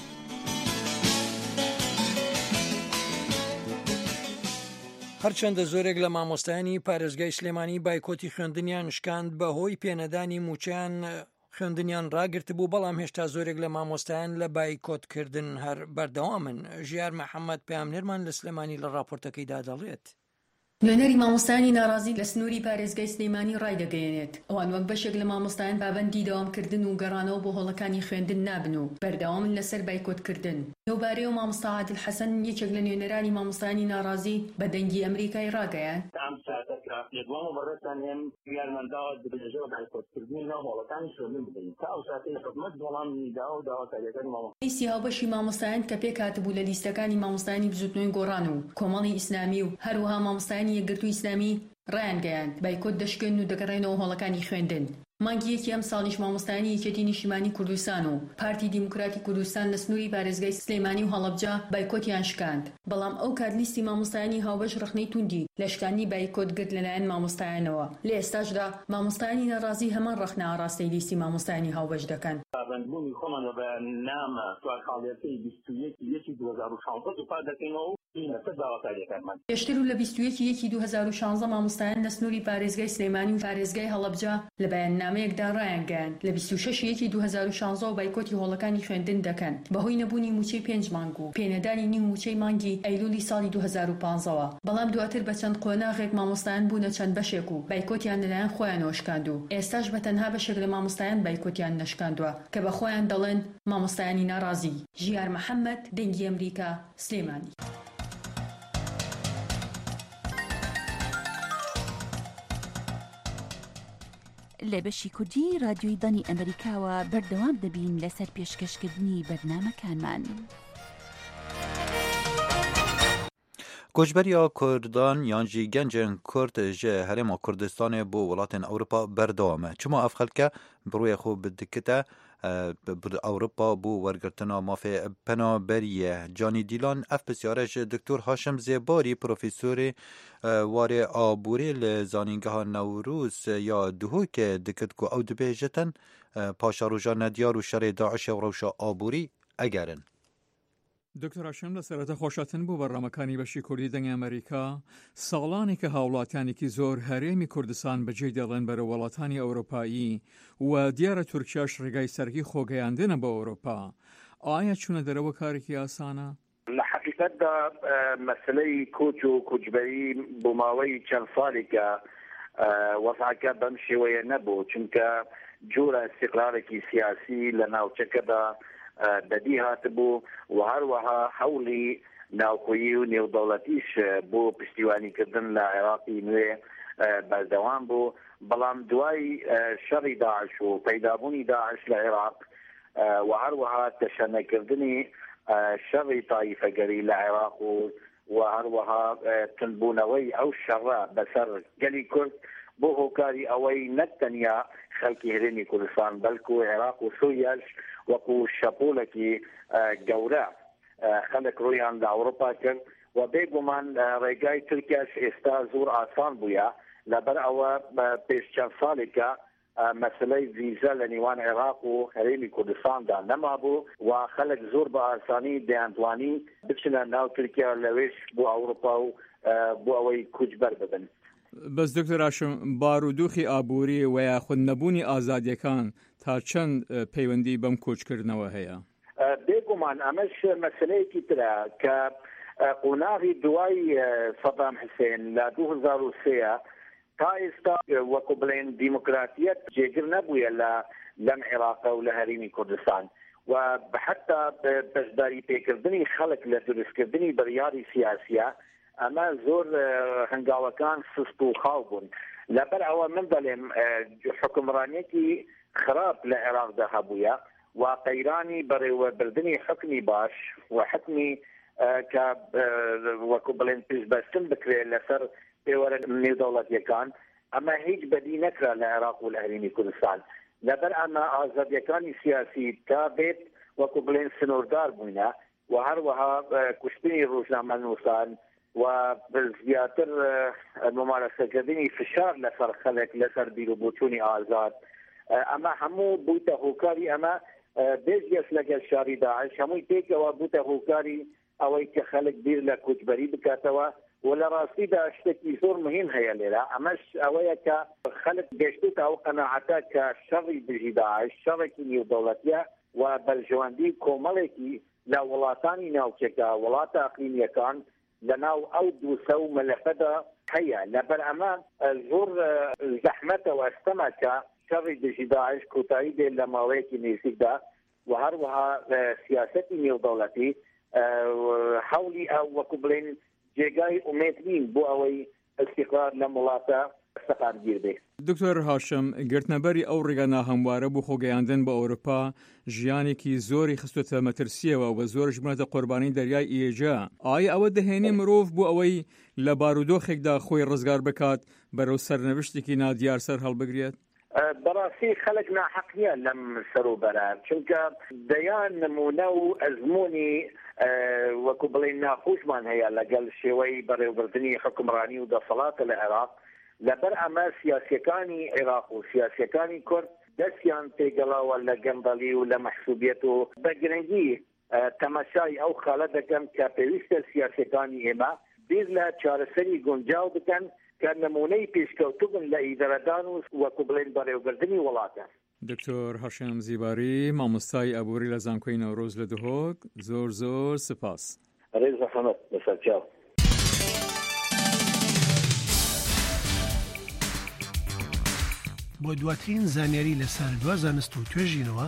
D: هەرچەندە زۆرێک لە مامۆستایانی پارێزگای سلێمانی بایکۆتی خوێندنیان شکاند بەهۆی پێنەدانی موچیان خوێندنیان ڕاگرت بوو بەڵام هێشتا زۆرێک لە مامۆستایان لە بایکۆتکردن هەر بەردەوامن. ژیار محەممەد پەیامنێرمان لە سلێمانی لە راپۆرتەکەیدا دەڵێت.
Q: نوێنەری مامۆستایانی ناڕازی لە سنووری پارێزگای سلەیمانی ڕای دەگەیەنێت ئەوان وەک بەشێک لە مامۆستایان پابەندی دەوامکردن و گەڕانەوە بۆ هۆڵەکانی خوێندن نابن و بەردەوامن لەسەر بایکۆتکردن. لەوبارەیەوە مامۆستا عادل حەسەن یەکێک لە نوێنەرانی مامۆستایانی ناڕازی بە دەنگی ئەمریکای ڕاگەیان
R: ئەم ساتەکە یەکوان بەڕێستان هێن یارمەنداوە دەبێژەوە بایکۆتکردنی ناو هۆڵەکانی خوێندن بدەین تا ئەو ساتەی حکومەت وەڵامی داوە و داواکاریەکانی مامۆستا
Q: لیستی هاوبەشی مامۆستایان کە پێکهاتبوو لە لیستەکانی مامۆستایانی بزوتنەوەی گۆڕان و کۆمەڵی ئیسلامی و هەروەها مامۆستایانی یەکگرتووی ئیسلامی ڕایان گەیاند بایکۆت دەشکێن و دەگەڕێنەوە هۆڵەکانی خوێندن. مانگی یەکی ئەم ساڵیش مامۆستایانی یەکێتی نیشتیمانی کوردستان و پارتی دیموکراتی کوردستان لە سنووری پارێزگای سلەیمانی و هەڵەبجە بایکۆتیان شکاند بەڵام ئەو کات لیستی مامۆستایانی هاوبەش ڕخنەی توندی لە شکاندنی بایکۆت گرت لەلایەن مامۆستایانەوە. لە ئێستاشدا مامۆستایانی ناڕازی هەمان ڕخنە ئاڕاستەی لیستی مامۆستایانی هاوبەش دەکەن.
R: پابەندبوونی خۆمان بە نامە سوارخاڵیەکەی 21 2016 دووپات دەکەینەوە
Q: پێشتر و لە 21/2016 مامۆستایان لە سنووری پارێزگای سلێمانی و پارێزگای هەڵەبجە لە بەیاننامەیەکدا ڕایانگەیاند لە 26/2016 و بایکۆتی هۆڵەکانی خوێندن دەکەن بەهۆی نەبوونی موچەی 5 مانگ و پێنەدانی نیم موچەی مانگی ئەیلولی ساڵی 2015ەوە. بەڵام دواتر بە چەند قۆناغێک مامۆستایان بوونە چەند بەشێک و بایکۆتیان لەلایەن خۆیانەوە شکاند و ئێستاش بە تەنها بەشێک لە مامۆستایان بایکۆتیان نەشکاندووە کە بە خۆیان دەڵێن مامۆستایانی ناڕازی. ژیار محەممەد، دەنگی ئەمریکا، سلێمانی.
A: لە بەشی کوردی رادیۆی دانی ئەمریکاوە بەردەوام دەبین لەسەر پێشکەشکردنی بەرنامەکانمان.
B: کۆچبەریە کوردان یانجی گەنجên کورد ji herêma Kurdistanê بۆ welatên Ewropa berdewam e. Çima ev xelke bi rûyê xwe bidikite Ewropa bû wergirtina mafê penaberiyê Canî Dîlan ev pisyare ji Dr. Haşim Zêbarî profesörê warê aborî li zanîngeha Newrûz ya Duhokê dikit ku ew dibêjin paşa roja Nedyar û şerê Daişê rewşa aborî egerin.
C: دکتۆر هاشم لە سەرەتا خۆشەتن بوو بەڕامەکانی بەشی کوردی دەنگی ئەمریکا ساڵانی کە هاوڵاتیانێکی زۆر هەرێمی کوردستان بەجێ دەڵێن بەرە وڵاتانی ئەوروپایی و دیارە تورکیاش ڕێگای سەرکی خۆگەیاندنە بە ئەوروپا. ئایا چوونە دەرەوە کارێکی ئاسانە؟
R: لە حقیقەتدا مەسلەی کۆچ و کوچبەری بۆ ماوەی چەند ساڵێکە وەزعەکە بەم شێوەیە نەبوو چونکە جۆرە استیقرارێکی سیاسی لە ناوچەکەدا بەدی هاتبوو و هەروەها هەوڵی ناوخۆیی و نێودەوڵەتیش بۆ پشتیوانیکردن لە عێراقی نوێ بەردەوام بوو بەڵام دوای شەڕی داعش و پەیدابوونی داعش لە عێراق و هەروەها تەشەنەکردنی شەڕی تایفەگەری لە عێراق و هەروەها تندبوونەوەی ئەو شەڕە بەسەر گەلی کورد بۆ هۆکاری ئەوەی نەتەنیا خەڵکی هەرێمی کوردستان بەلکو عێراق و سووریاش وەکو شەپۆلێکی گەورە خەڵک ڕوویان لە ئەوروپا کرد و بێگومان ڕێگای تورکیاش ئێستا زۆر ئاسان بووە لەبەر ئەوە پێش چەند ساڵێکە مەسلەی ڤیزە لە نێوان عێراق و هەرێمی کوردستاندا نەمابوو و خەڵک زۆر بە ئاسانی دەیانتوانی بچنە ناو تورکیا لەوێش بۆ ئەوروپا و بۆ ئەوەی کوچبەر ببن.
C: بەس دکتۆر هاشم بارودۆخی ئابووری و یاخود نەبوونی ئازادیەکان تا چەند پەیوەندی بەم کۆچکردنەوە هەیە؟
R: بێگومان ئەمەش مەسلەیەکی ترە کە قۆناغی دوای سەدام حوسێن لە 2003 تا ئێستا وەکو بڵێن دیموکراتیەت جێگر نەبووە لەم عێراقە و لە هەرێمی کوردستان و حتا بەشداری پێکردنی خەڵک لە دروستکردنی بڕیاری سیاسیە ئەمە زۆر هەنگاوەکان سست و خاو بوون لەبەر ئەوە من دەڵێم حکومڕانیەکی خراپ لە عێراقدا هەبووە و قەیرانی بەڕێوەبردننی حکمی باش و حکمی کە وەکو بڵێن پشتبەستن بکرێت لەسەر پێوەرە نێودەوڵەتیەکان ئەمە هیچ بەدی نەکرا لە عێراق و لە هەرێمی کوردستان لەبەر ئەمە ئازادیەکانی سیاسی تا بێت وەکو بڵێن سنووردار بووینە و هەروەها کوشتنی ڕۆژنامەنووسان و زیاتر ممارسەکردنی فشار لەسەر خەڵک لەسەر بیرروبوچوونی ئازاد ئەمە هەموو بوویتە هۆکاری ئەمە بێژگەس لەگەل شاری داعش هەمووی پێکەوە بووتە هۆکاری ئەوەی کە خەڵک بیر لە کوچبەری بکاتەوە و لە ڕاستیدا شتێکی زۆر مهم هەیە لێرە ئەمەش ئەوەیە کە خەڵک گەشتوتە ئەو قەناعەتە کە شەڕی دژی داعش شەڕێکی نێودەوڵەتیە و بەرژەوەندی کۆمەڵێکی لە وڵاتانی ناوچەکە وڵاتە ئەقلیمیەکان لەناو ئەو دووسە و مەلەفەدا هەیە لەبەر ئەمە زۆر زەحمەتەوە ئەستەمە کە شەڕی دژی داعش کۆتایی دێت لە ماوەیەکی نزیکدا و هەروەها سیاسەتی نێودەوڵەتی هەوڵی ئەو وەکو بڵێن جێگای ئومێد نین بۆ ئەوەی استیقرار لە وڵاتە سەقامگیر بێت.
C: دکتۆر هاشم گرتنەبەری ئەو ڕێگە ناهەموارە بۆ خۆگەیاندن بە ئەوروپا ژیانێکی زۆری خستوتە مەترسیەوە و زۆرش بنێتە قوربانی دەریای ئێجا. ئایا ئەوە دەهێنێ مرۆڤ بۆ ئەوەی لە بارودۆخێکدا خۆی ڕزگار بکات بەرەو سەرنەوشتێکی نادیار سەر هەڵبگرێت؟
R: بەڕاستی خەڵک ناحەق نییە لەم سەروبەرە چونکە دەیان نمونە و ئەزمموی وەکو بڵێن ناخۆشمان هەیە لەگەڵ شێوەی بەڕێوەبردننی حکومڕانی و دەسەڵاتە لە عێراق لەبەر ئەمە سیاسیەکانی عێراق و سیاسیەکانی کورد دەستیان پێگەڵاوە لە گەندەڵی و لە مەحسوبیەت و بە گرنگی تەماشای ئەو خاڵە دەکەن کە پێویستە سیاسەکانی ئێمە بیر لە چارەسەری گونجاو بکەن کە نمونەی پێشکەوتوو بن لە ئیدارەدان و وەکو بڵێن بەڕێوەبردننی وڵاتە.
C: دکتۆر هاشم زیباری مامۆستای ئابووری لە زانکۆی نەورۆز لە دهۆک زۆر زۆر سپاس.
R: ڕێز زەحمەت بەسەر چاو.
I: بۆ دواترین زانیاری لەسەر دوا زانست و توێژینەوە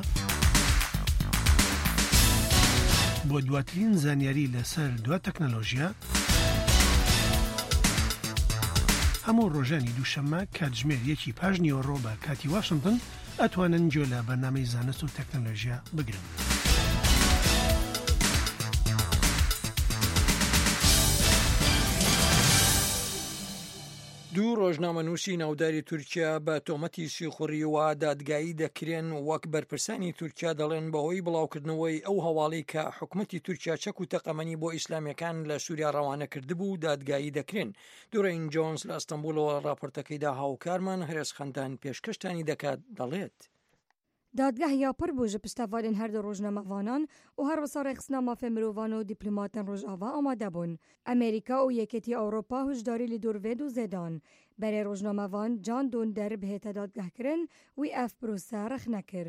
I: بۆ دواترین زانیاری لەسەر دوا تەکنەلۆژیا هەموو ڕۆژانی دووشەممە کاتژمێر 1 پاش نیوەڕۆ بە کاتی واشنگتن ئەتوانن گوێ لە بەرنامەی زانست و تەکنەلۆژیا بگرن.
D: دوو ڕۆژنامەنووسی ناوداری تورکیا بە تۆمەتی سیخوڕی و دادگایی دەکرێن وەک بەرپرسانی تورکیا دەڵێن بەهۆی بڵاوکردنەوەی ئەو هەواڵی کە حکوومەتی تورکیا چەک و تەقەمەنی بۆ ئیسلامیەکان لە سووریا ڕەوانە کردبوو دادگایی دەکرێن. دوڕین جۆنس لە ئەستەمبولەوە راپۆرتەکەیدا هاوکارمان هەرێز خەندان پێشکەشتانی دەکات دەڵێت.
O: دادگاه یا پر بوجه پشتوالین هر دو روزنامه‌وانان و هر وسار خصنا مافه مروان و دیپلماتن روزآوا آماده بون. امریکا و یکیتی اروپا هشداری لیدور و زدان. برای روزنامه‌وان جان دون در بهت دادگاه کرن و اف پروسه رخ نکر.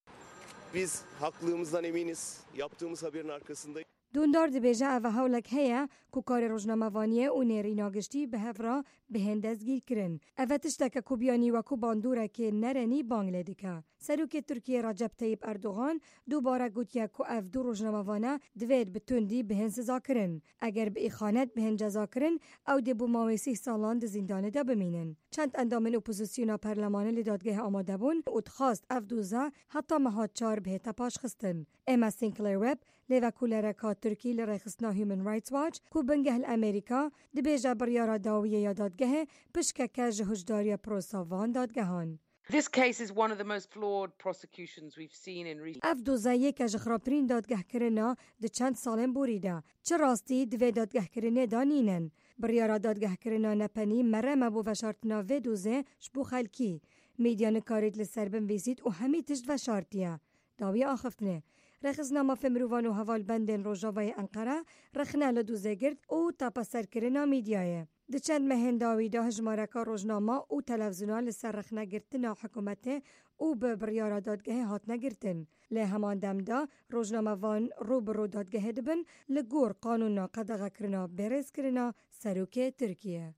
S: Biz haklılığımızdan eminiz. Yaptığımız haberin arkasındayız.
O: دوندار دبیجه او هولک هیا کو کار روزنامه‌وانی و نرینا گشتی به هفرا به هندزگیر کرن. او تشتک کوبیانی و کو باندوره که نرنی بانگلادیکا. سروک ترکیه رجب طیب اردوغان دوباره گوتیا کو اف دو روزنامه‌وانه دوید به تندی به هند سزا کرن. اگر به اخانت به هند جزا کرن او دبو ماویسی سالان د زندان دا بمینن. چند اندامن اپوزیسیون پارلمانی لدادگاه آماده بون و تخواست اف دوزا حتی مهات چار به تپاش خستن. اما سینکلر وب لیوکولرکات ترکی لرخصنا هیومن رایتس واچ کو بنگه الامریکا دبیجه بریارا داویه یا دادگاه پشککه جهجداری پروساوان دادگهان.
T: This case is one of the most flawed prosecutions we've seen in recent.
O: اف دوزایه که جخرابترین دادگاه کرنا ده چند سالن بوریده. چه راستی دوی دادگاه کرنه دانینن. بریارا دادگاه کرنا نپنی مره مبو وشارتنا و دوزه شبو خلکی. میدیان کارید لسربن ویزید و همی تشت وشارتیه. داویه آخفتنه. رخصنامه فمروان و حوال بندن روژاوای انقره رخنه لدوزه گرد او تاپا سرکرنا میدیایه. ده چند مهنداوی ده هجمارکا روزنامه و تلویزیونال لسر رخنه گرتنا حکومته او به بریارا دادگاه هات نگرتن. له همان دمدا روزنامه وان رو برو دادگاه دبن لگور قانونا قدغه کرنا برز کرنا سروک ترکیه.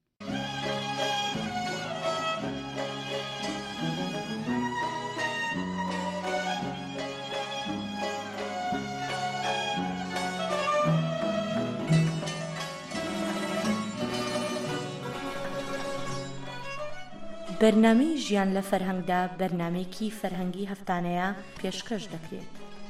F: بەرنامەی ژیان لە فەرهەنگدا بەرنامەیەکی فەرهەنگی هەفتانەیە پێشکەش دەکرێت.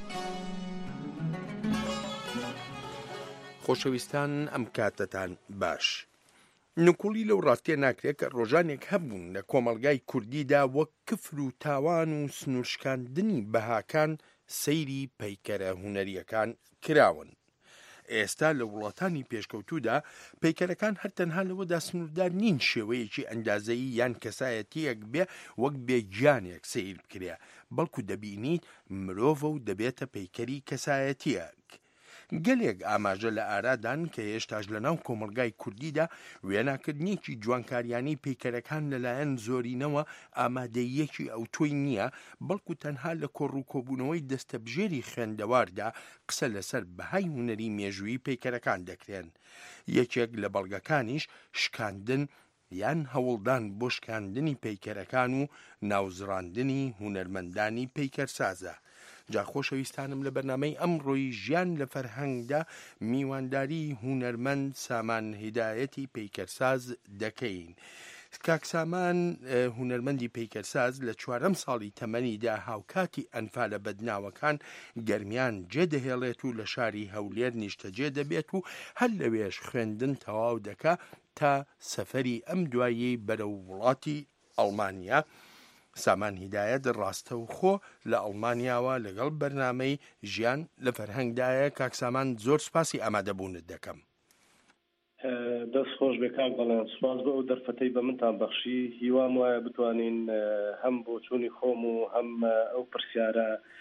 P: خۆشەویستان ئەم کاتتان باش. نکولی لەو ڕاستیە ناکرێت کە ڕۆژانێک هەبوون لە کۆمەڵگای کوردیدا وەک کفر و تاوان و سنوورشکاندنی بەهاکان سەیری پەیکەرە هونەریەکان کراون. ئێستا لە وڵاتانی پێشکەوتوودا پەیکەرەکان هەرتەنها لەوەدا سنووردار نین شێوەیەکی ئەندازەیی یان کەسایەتیەک بێ وەک بێگیانێک سیر بکرێ بەڵکو دەبینیت مرۆڤە و دەبێتە پەیکەری کەسایەتیەک. گەلێک ئاماژە لە ئارادان کە هێشتاش لەناو کۆمەڵگای کوردیدا وێناکردنیەکی جوانکاریانی پەیکەرەکان لەلایەن زۆرینەوە ئامادەیەکی ئەوتۆی نییە بەڵکو تەنها لە کۆڕووکۆبوونەوەی دەستەبژێری خوێندەواردا قسە لەسەر بەهای هونەری مێژووی پەیکەرەکان دەکرێن. یەکێک لە بەڵگەکانیش شکاندن یان هەوڵدان بۆ شکاندنی پەیکەرەکان و ناوزڕاندنی هونەرمەندانی پەیکەرسازە. جا خۆشەویستانم لە بەرنامەی ئەمڕۆی ژیان لە فەرهەنگدا میوانداری هونەرمەند سامان هیدایەتی پەیکەرساز دەکەین. کاک سامان هونەرمەندی پەیکەرساز لە 4 ساڵی تەمەنیدا هاوکاتی ئەنفالە بەدناوەکان گەرمیان جێدەهێڵێت و لە شاری هەولێر نیشتەجێ دەبێت و هەر لەوێش خوێندن تەواو دەکا تا سەفەری ئەم دوایی بەرەو وڵاتی ئەڵمانیا. سامان هیدایەت ڕاستە و خۆ لە ئەڵمانیاوە لەگەڵ بەرنامەی ژیان لە فەرهەنگدایە. کاک سامان زۆر سپاسی ئامادەبوونت دەکەم.
U: دەست خۆش بێ کاک بەڵێن سوپاس بۆ ئەو دەرفەتەی بە منتان بەخشی. هیوام وایە بتوانین هەم بۆ چوونی خۆم و هەم ئەو پرسیارە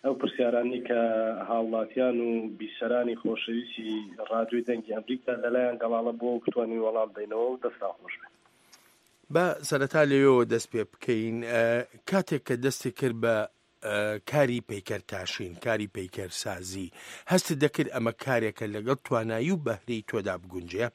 U: ئەو پرسیارانی کە هاوڵاتیان و بیسەرانی خۆشەویستی ڕادیۆی دەنگی ئەمریکا لەلایەن گەڵاڵە بۆ بتوانین وەڵام بدەینەوە و دەستا خۆش بێت.
P: بە سەرەتا لێەوە دەست پێ بکەین کاتێک کە دەستی کرد بە کاری پەیکەر تاشین، کاری پەیکەر سازی، هەست دەکرد ئەمە کارێکە لەگەڵ توانایی و بەهرەی تۆدا بگونجێ؟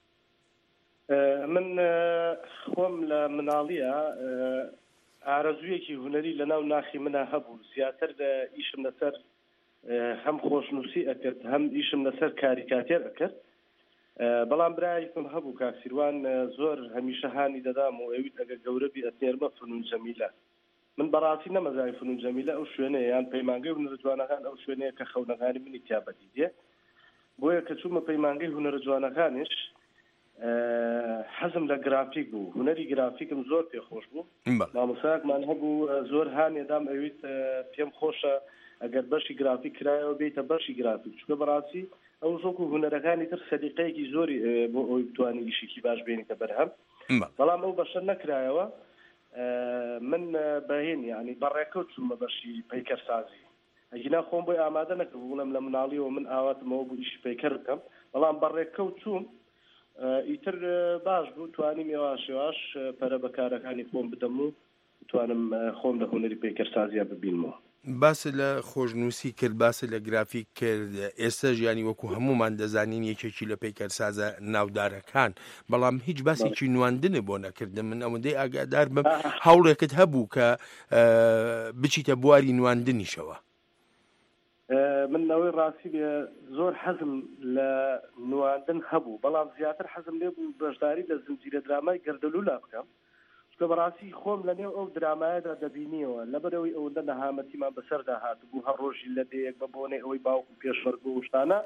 U: من خۆم لە مناڵیە ئارەزوویەکی هوەری لەناو ناخی منە هەبوو، زیاتر ئیشم لەسەر هەم خۆشنووسی ئەکرد، هەم ئیشم لەسەر کاریکاتێر ئەکرد. بەڵام برایکم هەبوو کاکسیروان زۆر هەمیشە هانی دەدام و ئەویت ئەگەر گەورەبی ئەتێرمە فنون جەمیلە. من بەڕاستی نەمەزای فنون جەمیلە ئەو شوێنەیە یان پەیمانگەی هونەرە جوانەکان ئەو شوێنەیە کە خەونەکانی منی تیا بەدیدێ. بۆیە کە چوومە پەیمانگەی هونەرە جوانەکانیش حەزم لە گرافیک بوو، هونەری گرافیکم زۆر پێخۆش بوو. مامۆستایەکمان هەبوو زۆر هانێدام ئەویت پێم خۆشە ئەگەر بەشی گرافیک کرایەوە بێتە بەشی گرافیک، چونکە بەڕاستی ئەو زۆک و هونەرەکانی تر سەلیقەیەکی زۆری بۆ ئەوی بتوانین ئیشێکی باش بێنیتە بەرهەم. بەڵام ئەو بەشە نەکرایەوە من بەهێن یعنی بەڕێکەوت چوومە بەشی پەیکەرسازی. ئەگینا خۆم بۆی ئامادە نەکرد بووڵم لە مناڵیەوە من ئاواتمەوە بوو ئیشی پەیکەر بکەم، بەڵام بەڕێکەوت چووم ئیتر باش بوو توانیم یێواشێواش پەرە بەکارەکانی خۆم بدەم و توانم خۆم لە هونەری پەیکەرسازیە ببینمەوە.
P: باسی لە خۆشنووسی کرد، باسی لە گرافیک کرد. ئێستا ژیانی وەکو هەمومان دەزانین یەکێکی لە پەیکەرسازە ناودارەکان، بەڵام هیچ باسێکی نواندنە بۆ نەکردم. من ئەوەندەی ئاگادار بم هەوڵێکت هەبوو کە بچیتە بواری نواندنیشەوە.
U: من ئەوەی ڕاستی بێ زۆر حەزم لە نواندن هەبوو، بەڵام زیاتر حەزم لێ بوو بەشداری لە زنجیرە درامای گەردەلوولا بکەم، چونکە بەڕاستی خۆم لەنێو ئەو درامایەدا دەبینیەوە لەبەرەوەی ئەوەندە نەهامەتیمان بەسەردا هاتبوو، هەر ڕۆژی لە دەیەک بە بۆنەی ئەوەی باوکو پێشمەرگ و شتانە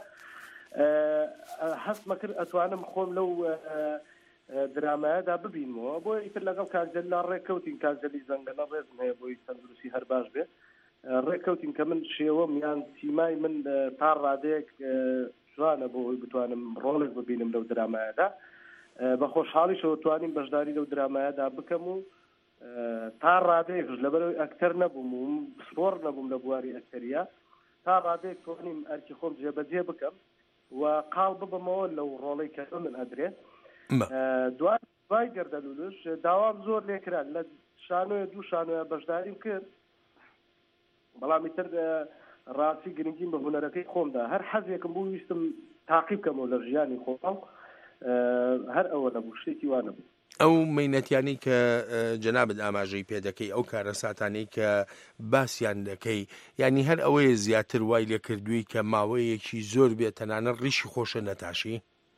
U: حەزمە کرد ئەتوانم خۆم لەو درامایەدا ببینمەوە. بۆ ئیتر لەگەڵ کاکجەلیلا ڕێککەوتین، کاکجەلی زەنگەنە ڕێزم هەیە بۆی تەندروستی هەر باش بێ، ڕێککەوتین کە من شێوەم یان سیمای من تا ڕادەیەک جوانە بۆ ئەوی بتوانم ڕۆڵێک ببینم لەو درامایەدا. بە خۆشحاڵیشەوە توانیم بەشداری لەو درامایەدا بکەم و تا ڕادەیەکش لەبەرەوەی ئەکتەر نەبووم و سپۆر نەبووم لە بواری ئەکتەریە، تا ڕادەیەک توانیم ئەرکی خۆم جێبەجێ بکەم و قاڵ ببمەوە لەو ڕۆڵەی کە من ئەدرێ. دوای گەردەلوولش داوام زۆر لێکرا، لە شانۆیە دوو شانۆیە بەشداریم کرد، بەڵام ئیتر ڕاستی گرنگیم بە هونەرەکەی خۆمدا. هەر حەزێکم بوو ویستم تاقیب بکەمەوە لە ژیانی خۆم، هەر ئەوە نەبوو، شتێکی وانە بوو.
P: ئەو مەینەتیانی کە جەنابەت ئاماژەی پێ دەکەی، ئەو کارە ساتانەی کە باسییان دەکەی، ینی هەر ئەوەیە زیاتر وای لێ کردووی کە ماوەیەکی زۆر بێت تەنانە ڕیشی خۆشە نەتاشی؟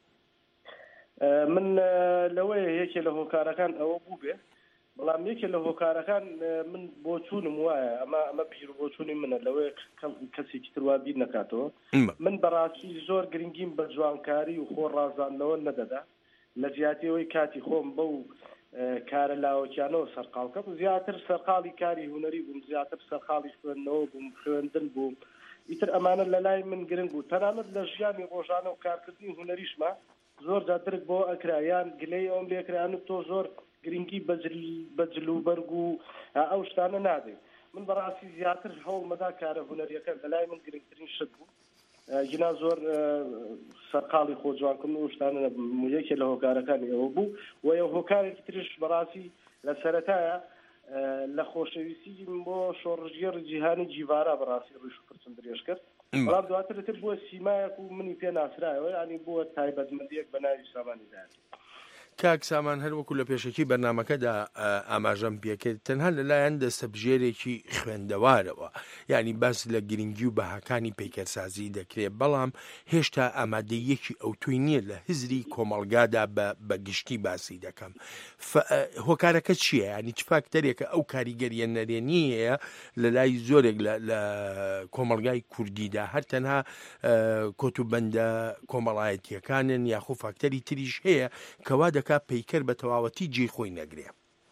U: من لەوەیە یەکێ لە هۆکارەکان ئەوە بوو بێ، بەڵام یەکێ لە هۆکارەکان من بۆ چوونم وایە ئەمە بیر بۆ چوونی منە، لەوەیە کەسێکی تروا بیر نەکاتەوە. من بەڕاستی زۆر گرنگیم بە جوانکاری و خۆ ڕازاندنەوە نەدەدا، لە جیاتیەوەی کاتی خۆم بەو کارە لاوەکیانەوە سەرقاڵ کەم، زیاتر سەرقاڵی کاری هونەری بووم، زیاتر سەرقاڵی خوێندنەوە بووم، خوێندن بووم. ئیتر ئەمانە لە لای من گرنگ بوو، تەنانەت لە ژیانی ڕۆژانە و کارکردنی هونەریشمە زۆر جادرت بۆ ئەکرایان گلەی ئەوم لێکرایان و تۆ زۆر گرنگی بە جلوبەرگ و ئەو شتانە نادێ. من بەڕاستی زیاتر هەوڵ مەدا کارە هونەریەکە لە لای من گرنگترین شت بوو، گینا زۆر سەرقاڵی خۆ جوانکردن و شتانە یەکێ لە هۆکارەکانی ئەوە بوو. و ئەو هۆکارێکی ترش بەڕاستی لە سەرەتایە لە خۆشەویستی بۆ شۆڕژگەر جیهانی جیڤارا بەڕاستی ڕیش و پرچم درێژ کرد، بەڵام دواترتر بووە سیمایەک و منی پێ ناسرایەوە، ینی بووە تایبەتمەندیەک بە ناوی سامان هیدایەت.
P: کاک سامان هەر وەکو لە پێشەکی بەرنامەکەدا ئاماژەم پێکرد، تەنها لەلایەن دەستەبژێرێکی خوێندەوارەوە، ینی باس لە گرنگی و بەهاکانی پەیکەرسازی دەکرێت، بەڵام هێشتا ئامادەیەکی ئەوتوی نییە لە هزری کۆمەڵگادا بە گشتی باسی دەکەم. هۆکارەکە چییە؟ ینی چ فاکتەرێکە ئەو کاریگەریە نەرێنی هەیە لە لای زۆرێک لە کۆمەڵگای کوردیدا، هەر تەنها کۆتوبەندە کۆمەڵایەتیەکانن یاخۆ فاکتەری تریش هەیە کەوا دەکا پەیکەر بە تەواوەتی جێی خۆی نەگرێ؟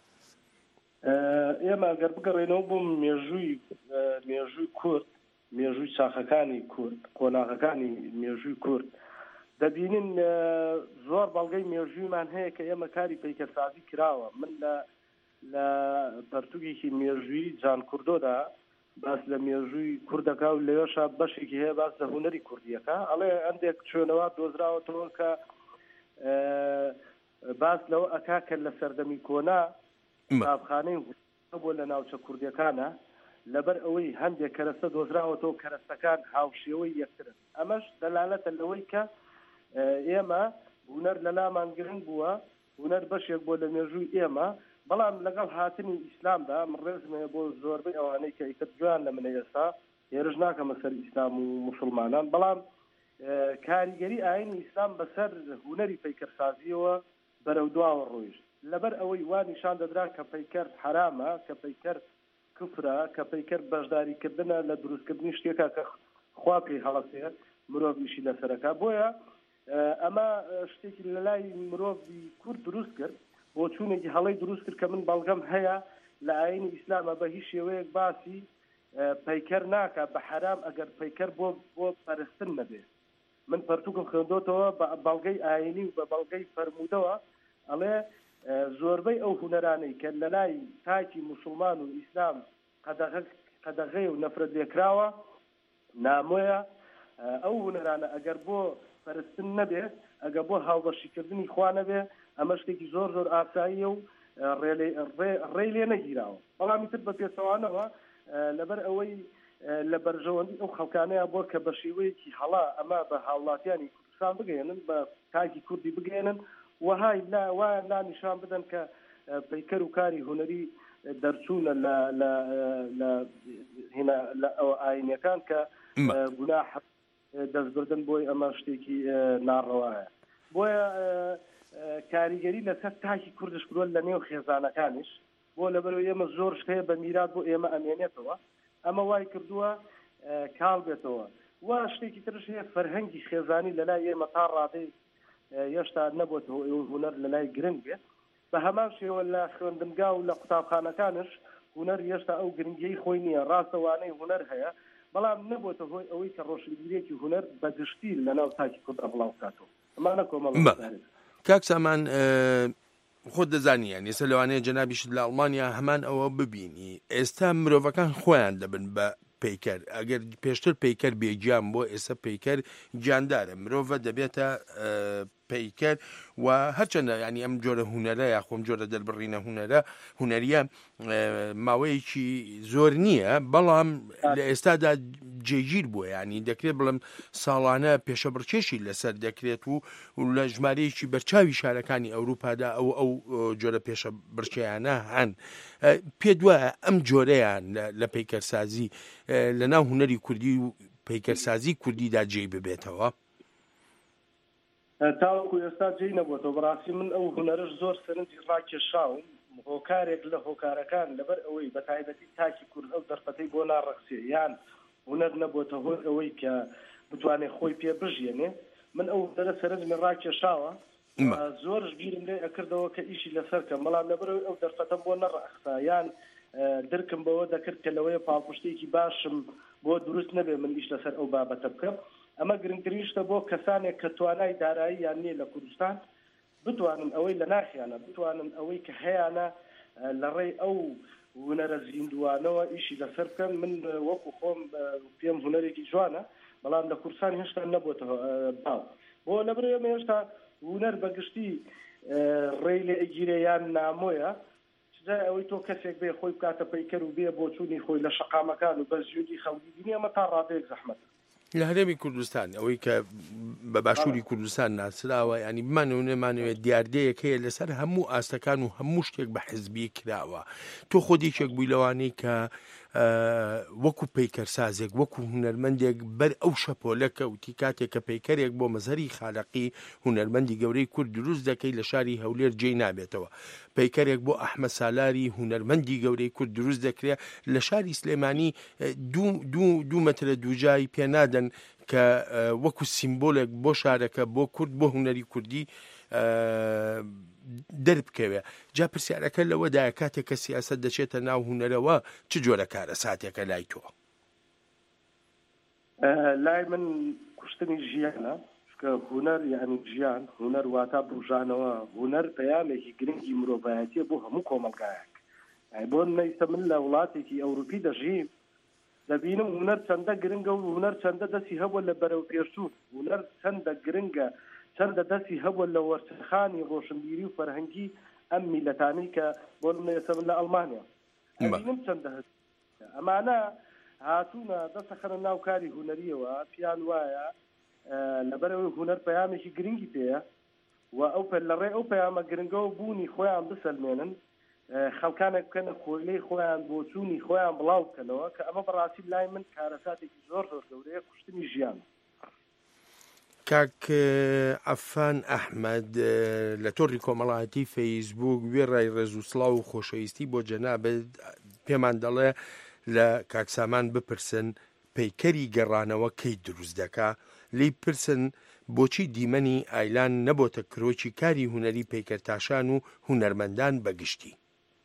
U: ئێمە ئەگەر بگەڕێنەوە بۆ مێژووی کورد، مێژووی چاخەکانی کورد، قۆناغەکانی مێژووی کورد، دەبینین زۆر بەڵگەی مێژوویمان هەیە کە ئێمە کاری پەیکەرسازی کراوە. من لە پەرتووگێکی مێژووی جان کوردۆدا باس لە مێژووی کوردەکە و لەوێشە بەشێکی هەیە باس لە هوەری کوردیەکە ئەڵێ ئەندێک چۆنەوە دۆزراوەتەوە کە باس لەوە ئەکا کە لە سەردەمی کۆنا قوتابخانەی بۆ لە ناوچە کوردیەکانە لەبەر ئەوەی هەندێک کەرەستە دۆزراوەتەوە کەرەستەکان هاوشێوەی یەکترن ئەمەش دەلالەتە لەوەی کە ئێمە هونەر لە لامان گرنگ بووە هونەر بەشێک بۆ لە مێژووی ئێمە بەڵام لەگەڵ هاتنی ئیسلامدا من ڕێزمەیە بۆ زۆربەی ئەوانەی کە ئیتر جوان لە منە ئێستا هێرش ناکەمە سەر ئیسلام و موسڵمانان بەڵام کاریگەری ئاینی ئیسلام بەسەر هونەری پەیکەرسازیەوە بەرەو دواوە ڕۆیشت لەبەر ئەوەی وا نیشان دەدرا کە پەیکەر حرامە کە پەیکەر کفرە کە پەیکەر بەشداریکردنە لە دروستکردنی شتێکە کە خوا پێی هەڵەسێت مرۆڤیشی لەسەرەکە بۆیە ئەمە شتێکی لە لای مرۆڤی کورد دروست کرد بۆ چوونێکی هەڵەی دروست کرد کە من بەڵگەم هەیە لە ئاینی ئیسلامە بە هیچ شێوەیەک باسی پەیکەر ناکە بە حرام ئەگەر پەیکەر بۆ پەرستن نەبێ من پەرتووکم خوێندۆتەوە بە بەڵگەی ئاینی و بە بەڵگەی فەرموودەوە ئەڵێ زۆربەی ئەو هونەرانەی کە لە لای تاکی موسڵمان و ئیسلام قەدەغەی و نەفرەت لێکراوە نامۆیە ئەو هونەرانە ئەگەر بۆ پەرستن نەبێ ئەگەر بۆ هاوبەشیکردنی خوا نەبێ ئەمە شتێکی زۆر زۆر ئاساییە و ڕێی لێ نەگیراوە بەڵامی تر بە پێچەوانەوە لەبەر ئەوەی لە بەرژەوەندی ئەو خەڵکانەیە بۆ کە بە شێوەیەکی هەڵا ئەمە بە هاوڵاتیانی کوردستان بگەێنن بە تاکی کوردی بگەێنن وهای لا نیشان بدەن کە پەیکەر و کاری هونەری دەرچوونە لە ئەو ئاینەکان کە گوناح دەستبردن بۆی ئەمە شتێکی ناڕەوایە بۆیە کاریگەری لەسەر تاکی کوردش کرۆل لە نێو خێزانەکانیش بۆ لەبەرەوەی ئێمە زۆر شتەیە بە میرات بۆ ئێمە ئەمێنێتەوە ئەمە وای کردووە کاڵ بێتەوە وا شتێکی ترش هەیە فەرهەنگی خێزانی لە لای ئێمە تا ڕادەی هێشتا نەبووەوە ئەو هونەر لە لای گرنگ بێت بە هەمان شێوە لە خوێندنگا و لە قوتابخانەکانش هونەر هێشتا ئەو گرنگیەی خۆی نییە ڕاستەوانەی هونەر هەیە بەڵام نەبووەتە هۆی ئەوەی کە ڕۆشنبیرێکی هونەر بەگشتی لەناو تاکی کوردە بڵاو بکاتەوە ئەمانە کۆمەڵ
P: کاک سامان خۆت دەزانی یان ئێستا لەوانەیە جەنابیشت لە ئەڵمانیا هەمان ئەوە ببینی ئێستا مرۆڤەکان خۆیان دەبن بە پەیکەر ئەگەر پێشتر پەیکەر بێگیان بۆ ئێستا پەیکەر گیاندارە مرۆڤە دەبێتە پەیکەر و هەرچەندە ینی ئەم جۆرە هونەرە یا خۆم جۆرە دەربڕینە هونەریە ماوەیەکی زۆر نییە بەڵام لە ئێستادا جێگیر بووە ینی دەکرێت بڵم ساڵانە پێشە بڕکێشی لەسەر دەکرێت و لە ژمارەیەکی بەرچاوی شارەکانی ئەوروپادا ئەو جۆرە پێشە بڕکێیانە هەن پێ دوایە ئەم جۆرەیان لە پەیکەرسازی لە ناو هونەری کوردی و پەیکەرسازی کوردیدا جێی ببێتەوە
U: تاوەکو ئێستا جێی نەبووەوە بەڕاستی من ئەو هونەرش زۆر سەرنجی ڕاکێشاوم هۆکارێک لە هۆکارەکان لەبەر ئەوەی بە تایبەتی تاکی کورد ئەو دەرفەتەی بۆ ناڕەقسێ یان هونەر نەبووەتە هۆی ئەوەی کە بتوانێت خۆی پێ بژێنێ من ئەو دەرە سەرنجمی ڕاکێشاوە زۆرش بیرم لێ ئەکردەوە کە ئیشی لەسەر کەم بەڵام لەبەرەوەی ئەو دەرفەتەم بۆ نەڕەقسا یان درکم بەوە دەکرد کە لەوەیە پاڵپشتێکی باشم بۆ دروست نەبێ من ئیش لەسەر ئەو بابەتە بکەم ئەمە گرنگترینشتە بۆ کەسانێک کە توانای دارایی یان نییە لە کوردستان بتوانن ئەوەی لە ناخیانە بتوانن ئەوەی کە هەیەە لە ڕێی ئەو هونەرە زیندوانەوە ئیشی لەسەر بکەن من وەکو خۆم پێم هونەرێکی جوانە بەڵام لە کوردستان هێشتا نەبووەتەوە باو بۆ لەبەر ئێمە هێشتا هونەر بەگشتی ڕێی لێ ئەگیرێ یان نامۆیە ئەوەی تۆ کەسێک بێ خۆی بکاتە پەیکەر و بێ بۆ چوونی خۆی لە شەقامەکان و بەزیودی خەڵکی بینی ئەمە تا ڕادەیەک زەحمەتە
P: لە هەرێمی کوردستان ئەوەی کە بە باشووری کوردستان ناسراوە ینی بمانەوێت دیاردەیەک هەیە لەسەر هەموو ئاستەکان و هەموو شتێک بە حزبی کراوە تۆ خۆدیچێک بووی لەوانەی کە وەکو پەیکەرسازێک وەکو هونەرمەندێک بەر ئەو شەپۆلەکە وتی کاتێک کە پەیکەرێک بۆ مەزەری خالەقی هونەرمەندی گەورەی کورد دروست دەکەی لە شاری هەولێر جێی نابێتەوە پەیکەرێک بۆ ئەحمەد سالاری هونەرمەندی گەورەی کورد دروست دەکرێت لە شاری سلێمانی دوو مەترە دووجای پێنادەن کە وەکو سیمبۆلێک بۆ شارەکە بۆ کورد بۆ هونەری کوردی دەربکەوێ جا پرسیارەکە لەوەدایە کاتێک کە سیاسەت دەچێتە ناو هونەرەوە چ جۆرە کارە ساتێکە لای تۆ
U: لای من کوشتنی ژیانە کە هونەر یعنی ژیان هونەر واتە بژانەوە هونەر پەیامێکی گرنگی مرۆڤایەتیە بۆ هەموو کۆمەلگایەک بۆ نەیسە من لە وڵاتێکی ئەوروپی دەژیم دەبینم هونەر چەندە گرنگە و هونەر چەندە دەستی هەبووە لە بەرەو پێشوو هونەر چەندە گرنگە چەندە دەستی هەبووە لە وەرچخانی ڕۆشنبیری و فەرهەنگی ئەم میلەتانی کە بۆ نمونە لە ئەڵمانیا ئەبینم چەندە ئەمانە هاتوونە دەسەخەنە ناو کاری هونەریەوە پیان وایە لەبەرەوەی هونەر پەیامێکی گرنگی پێیە و ئەو لە ڕێ ئەو پەیامە گرنگەوە بوونی خۆیان بسەلمێنن خەڵکانێک بکەنە خۆلەی خۆیان بۆ چوونی خۆیان بڵاو بکەنەوە کە ئەمە بەڕاستی لای من کارەساتێکی زۆر زۆر گەورەیە کوشتنی ژیان.
P: کاک عەفان ئەحمەد لە تۆڕی کۆمەڵایەتی فەیسبوک وێڕای ڕێز و سڵاو و خۆشەویستی بۆ جەنابەت پێمان دەڵێ لە کاکسامان بپرسن پەیکەری گەڕانەوە کەی دروست دەکا لی پرسن بۆچی دیمەنی ئایلان نەبۆتە کرۆکی کاری هونەری پەیکەرتاشان و هونەرمەندان بەگشتی.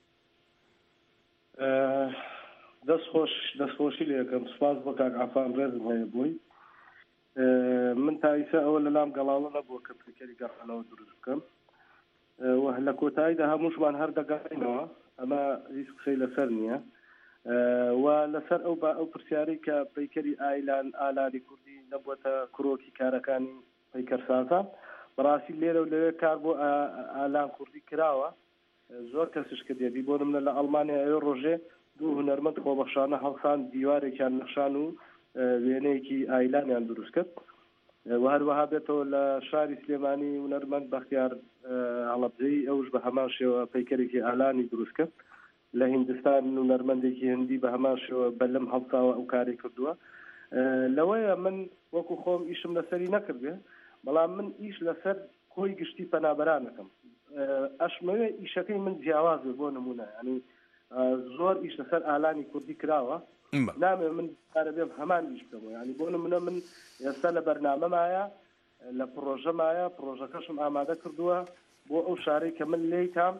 U: دەستخۆشی لێ یەکەم سپاس بۆ کاک عەفان ڕێزم هەیە بووی من تایسە ئەوە لە لام گەڵاڵە نەبووە کە پەیکەری گەڕانەوە دروست بکەم لە کۆتاییدا هەمووشمان هەر دەگەڕینەوە ئەمە هیچ قسەی لەسەر نییە و لەسەر ئەو پرسیارەی کە پەیکەری ئالانی کوردی نەبووەتە کرۆکی کارەکانی پەیکەرسازان بەڕاستی لێرە و لەوێ کار بۆ ئالان کوردی کراوە زۆر کەسش کە دێتی بۆ نمونە لە ئەڵمانیا ئەوێ ڕۆژێ دوو هونەرمەند خۆبەخشانە هەڵسان دیوارێکیان نەخشان و وێنەیەکی ئایلانیان دروست کرد و هەروەها بێتەوە لە شاری سلێمانی هونەرمەند بەختیار هەڵەبجەی ئەوش بە هەمان شێوە پەیکەرێکی ئالانی دروست کرد لە هیندستان هونەرمەندێکی هەندی بە هەمان شێوە بەلەم هەڵساوە ئەو کاری کردووە لەوەیە من وەکو خۆم ئیشم لەسەری نەکردێ بەڵام من ئیش لەسەر کۆی گشتی پەنابەرانەکەم ئەشمەوێ ئیشەکەی من جیاواز بۆ نمونە ینی زۆر ئیش لەسەر ئالانی کوردی کراوە نامێ من کارە بێم هەمان ئیش بکەمەوە ینی بۆ نمونە من ئێستا لە بەرنامەمایە لە پرۆژەمایە پرۆژەکەشم ئامادە کردووە بۆ ئەو شارەی کە من لێیتام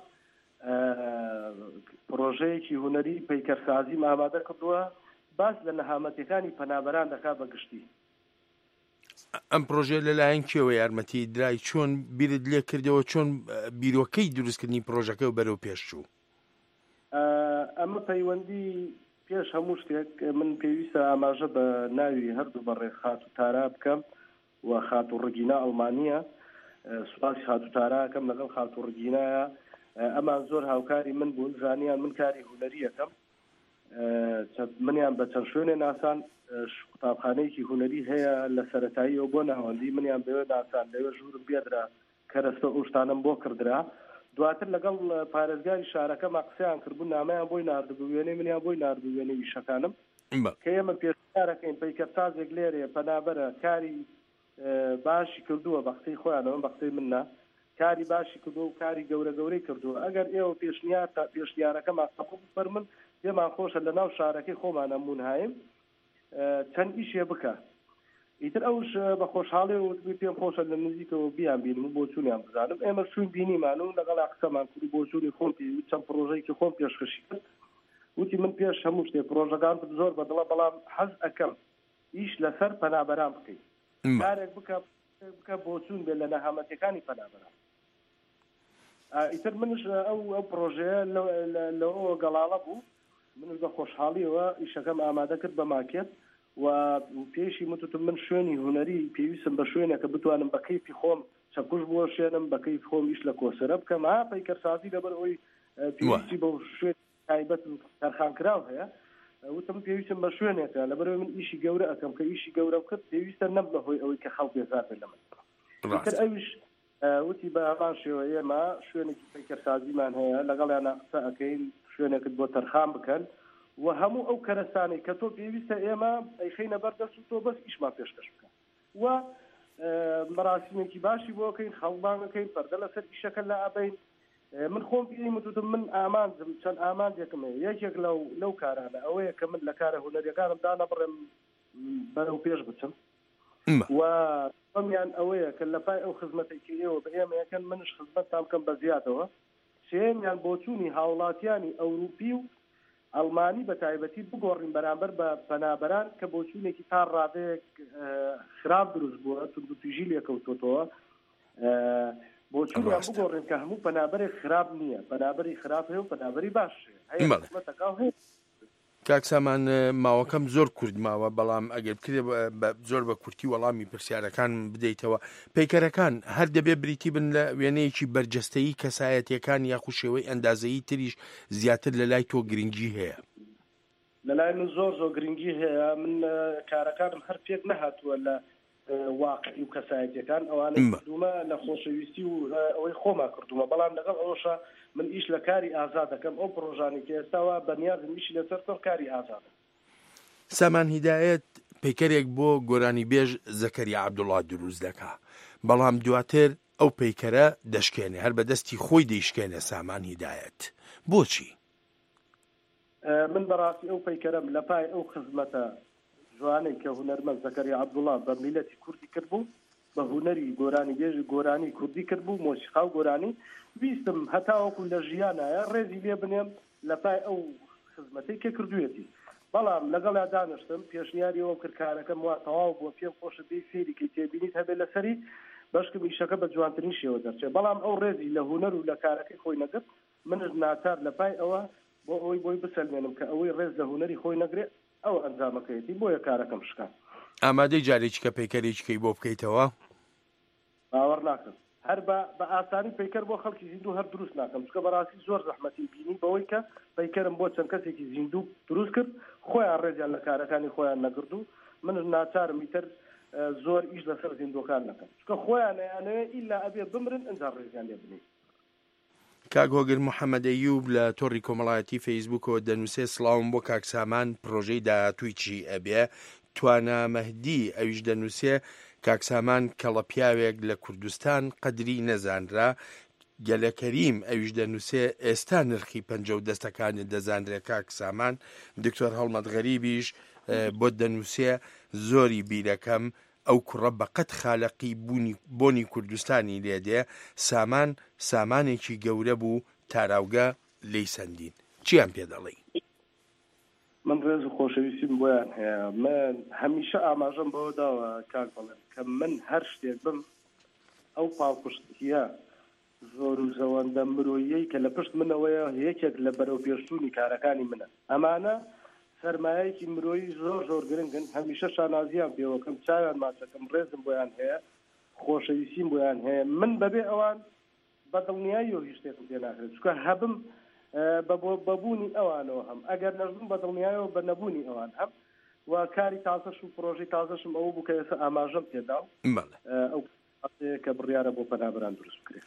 U: پرۆژەیەکی هونەری پەیکەرسازیم ئامادە کردووە باس لە نەهامەتیەکانی پەنابەران دەکا بەگشتی.
P: ئەم پرۆژێ لەلایەن کێوە یارمەتی درای چۆن بیرت لێ کردەوە چۆن بیرۆکەی دروستکردنی پرۆژەکە و بەرەو پێشچوو
U: ئەمە پەیوەندی پێش هەموو شتێک من پێویستە ئاماژە بە ناوی هەردوو بەڕێ خات و تارا بکەم و خات و ڕگینا ئەڵمانیە سوپاسی خات و تاراکەم لەگەڵ خات و ڕگینایە ئەمان زۆر هاوکاری من بوون زانیان من کاری هونەریەکەم منیان بە چەند شوێنێ ناسان قوتابخانەیەکی هونەری هەیە لە سەرەتاییەوە بۆ ناوەندی منیان بەوێ ناسان لەوێ ژوورم بێدرا کەرەستە ئەو شتانم بۆ کردرا دواتر لەگەڵ پارێزگاری شارەکەمە قسەیان کردبوو نامەیان بۆی ناردبوو وێنەی منیان بۆی ناردبوو وێنەی ویشەکانم کە ئێمە پێشکارەکەین پەیکەرسازێک لێرێ پەنابەرە کاری باشی کردووە بە قسەی خۆیانەوە بە قسەی منە کاری باشی کردو و کاری گەورە گەورەی کردووە ئەگەر ئێوە پێشنیارەکەمان قبوڵ بفەرمن پێمان خۆشە لە ناو شارەکەی خۆمان ئەمون هایم چەند ئیشێ بکە ئیتر ئەوش بە خۆشحاڵی و پێم خۆشە لە نزیکەوە بیان بینم و بۆ چوونیان بزانم ئێمە شوین بینیمان و لەگەڵ قسەمان کردی بۆ چوونی خۆم چەند پرۆژەیەکی خۆم پێشکەشی کرد وتی من پێش هەموو شتێ پرۆژەکان زۆر بەدڵە بەڵام حەز ئەەکەم ئیش لەسەر پەنابەران بکەیت کارێک بکە بۆ چوون بێت لە نەهامەتیەکانی پەنابەران ئیتر منش ئەو پرۆژەیە لەوە گەڵاڵە بوو منش بە خۆشحاڵیەوە ئیشەکەم ئامادە کرد بە ماکێت و پێشی متوتم من شوێنی هونەری پێویستم بە شوێنێکە بتوانم بە کەیفی خۆم چەکوش بۆ شوێنم بە کەیف خۆم ئیش لە کۆسەرە بکەم پەیکەرسازی لەبەر ئەوەی پێویستی بە شوێن تایبەت تەرخانکراو هەیە وتم پێویستم بە شوێنێکە لەبەرەوەی من ئیشی گەورە ئەەکەم کە ئیشی گەورە کرد پێویستە نەم بەهۆی ئەوەی کە خەڵک بێزار بێت لە من ئەویش وتی بە هەمان شێوە ئێمە شوێنێکی پەیکەرسازیمان هەیە لەگەڵیان قسە ئەەکەین شوێنێکت بۆ تەرخان بکەن و هەموو ئەو کەرەستانەی کە تۆ پێویستە ئێمە ئەیخەینە بەردەست و تۆ بەس ئیشمان پێشکەش بکە و مەراسیمێکی باشی بۆکەین خەڵبانەکەین پەردە لەسەر ئیشەکە لە ئابین من خۆم پێی متوتم من ئامانجم چەند ئامانجێکم هەیە یەکێک لەو کارانە ئەوەیە کە من لە کارە هونەریەکانم دانەبڕێم بەرەو پێش بچم و ئەمیان ئەوەیە کە لە پای ئەو خزمەتێکی ئێوە بە ئێمە یەکەن منش خزمەتتان بکەم بە زیادەوە سێمیان بۆ چوونی هاوڵاتیانی ئەوروپی و ئەڵمانی بە تایبەتی بگۆڕین بەرامبەر بە پەنابەران کە بۆ چوونێکی تا ڕادەیەک خراپ دروست بووە توندوتیژی لێکەوتۆتەوە بۆ چوونیان بگۆڕین کە هەموو پەنابەرێک خراپ نییە پەنابەری خراپ هەیە و پەنابەری باش هەیە
P: کاکسامان ماوەکەم زۆر کورد ماوە بەڵام ئەگەر بکرێ زۆر بە کورتی وەڵامی پرسیارەکان بدەیتەوە پەیکەرەکان هەر دەبێ بریتی بن لە وێنەیەکی بەرجەستەیی کەسایەتیەکان یاخو شێوەی ئەندازەیی تریش زیاتر لە لای تۆ گرنگی هەیە
U: لەلای من زۆر گرنگی هەیە من کارەکانم هەر پێک نەهاتووە لە واقعی و کەسایەتیەکان ئەوانە کردومە لە خۆشەویستی و ئەوەی خۆما کردومە بەڵام لەگەڵ ئەوەشە من ئیش لە کاری ئازاد دەکەم ئەو پرۆژانی کە ئێستاوە بەنیازم ئیشی لەسەر کاری ئازادە
P: سامان هیدایەت پەیکەرێک بۆ گۆرانی بێژ زەکەریا عەبدوڵڵا دروست دەکا بەڵام دواتر ئەو پەیکەرە دەشکێنێ هەر بەدەستی خۆی دەیشکێنێ سامان هیدایەت بۆچی؟
U: من بەڕاستی ئەو پەیکەرەم لە پای ئەو خزمەتە جوانەی کە هونەرمەند زەکەریا عەبدوڵڵا بە میلەتی کوردی کردبوو بە هونەری گۆرانی بێژی گۆرانی کوردی کردبوو مۆسیقا و گۆرانی ویستم هەتاوەکو لە ژیانایە ڕێزی لێ بنێم لە پای ئەو خزمەتەی کە کردوێتی بەڵام لەگەڵا دانیشتم پێشنیاری ئەوم کرد کارەکەم وا تەواو بۆ پێم خۆشە بێ فێریکەی تێبینیت هەبێ لەسەری بەشکم ئیشەکە بە جوانترین شێوە دەرچێت بەڵام ئەو ڕێزی لە هونەر و لە کارەکەی خۆی نەگرت منش ناچار لە پای ئەوە بۆ ئەوەی بۆی بسەلمێنم کە ئەوەی ڕێز لە هونەری خۆی نەگرێت ئەو ئەنجامەکەیەتی بۆیە کارەکەم شکان
P: ئامادەی جارێکی کە پەیکەرێکیکەی بۆ بکەیتەوە
U: باوەڕ ناکەم هەر بە ئاسانی پەیکەر بۆ خەڵکی زیندوو هەر دروست ناکەم چکە بەڕاستی زۆر زەحمەتی بینی بەوەی کە پەیکەرم بۆ چەند کەسێکی زیندوو دروست کرد خۆیان ڕێزیان لە کارەکانی خۆیان نەگرت و منش ناچارم ئیتر زۆر ئیش لەسەر زیندوەکان نەکەم چکە خۆیان ئەیانەوێ ئیلا ئەبێ بمرن ئەنجا ڕێزیان لێ بنێ
P: کاک هۆگر محەممەد ئەیوب لە تۆڕی کۆمەڵایەتی فەیسبوکەوە دەنووسێ سڵاوم بۆ کاکسامان پرۆژەی داهاتوویی ئەبێ توانە مەهدی ئەویش دەنووسێ کاکسامان کەڵە پیاوێک لە کوردستان قەدری نەزانرا گەلەکەریم ئەویش دەنووسێ ئێستا نرخی پەنجە و دەستەکانی دەزانرێ کاکسامان دکتۆر هەڵمەت غەریبیش بۆ دەنووسێ زۆری بیرەکەم ئەو کوڕە بەقەت خالەقی بۆنی کوردستانی لێدێ سامانێکی گەورە بوو تاراوگە لی سەندین چیان پێ دەڵێ
U: من ڕێز و خۆشەویستیم بۆیان هەیە من هەمیشە ئاماژەم بەوە داوە کاک بڵێم کە من هەر شتێک بم ئەو پاڵپشتیە زۆر و زەوەندە مرۆیی کە لە پشت منەوەیە یەکێک لە بەرەو پێشچوونی کارەکانی منە ئەمانە سەرمایەکی مرۆیی زۆر گرنگن هەمیشە شانازیان پێوەکەم چاویان ماچەکەم ڕێزم بۆیان هەیە خۆشەویستیم بۆیان هەیە من بەبێ ئەوان بەدڵنیایی و هیچ شتێکم پێ ناکرێت چکە هەبم بەبوونی ئەوانەوە هەم ئەگەر نەژم بەدڵنیایەوە بە نەبوونی ئەوان هەم و کاری تازەش و پرۆژەی تازەشم ئەوە بوو کە ئێستا ئاماژەم تێدا ئەو کە بڕیارە بۆ پەنابران دروست بکرێت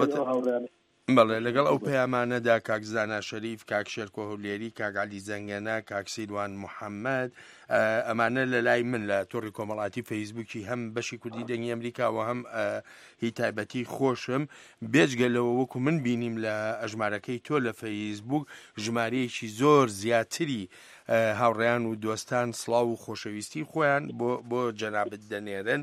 P: بەڵێ لەگەڵ ئەو پەیامانەدا کاک زانا شەریف کاک شێرکۆ هەولێری کاک عەلی زەنگەنە کاک سیروان محەممەد ئەمانە لە لای من لە تۆڕی کۆمەڵاتی فەیسبوکی هەم بەشی کوردی دەنگی ئەمریکاوە هەم هی تایبەتی خۆشم بێجگەلەوە وەکو من بینیم لە ئەژمارەکەی تۆ لە فەیسبوک ژمارەیەکی زۆر زیاتری هاوڕێیان و دۆستان سڵاو و خۆشەویستی خۆیان بۆ جەنابەت دەنێرن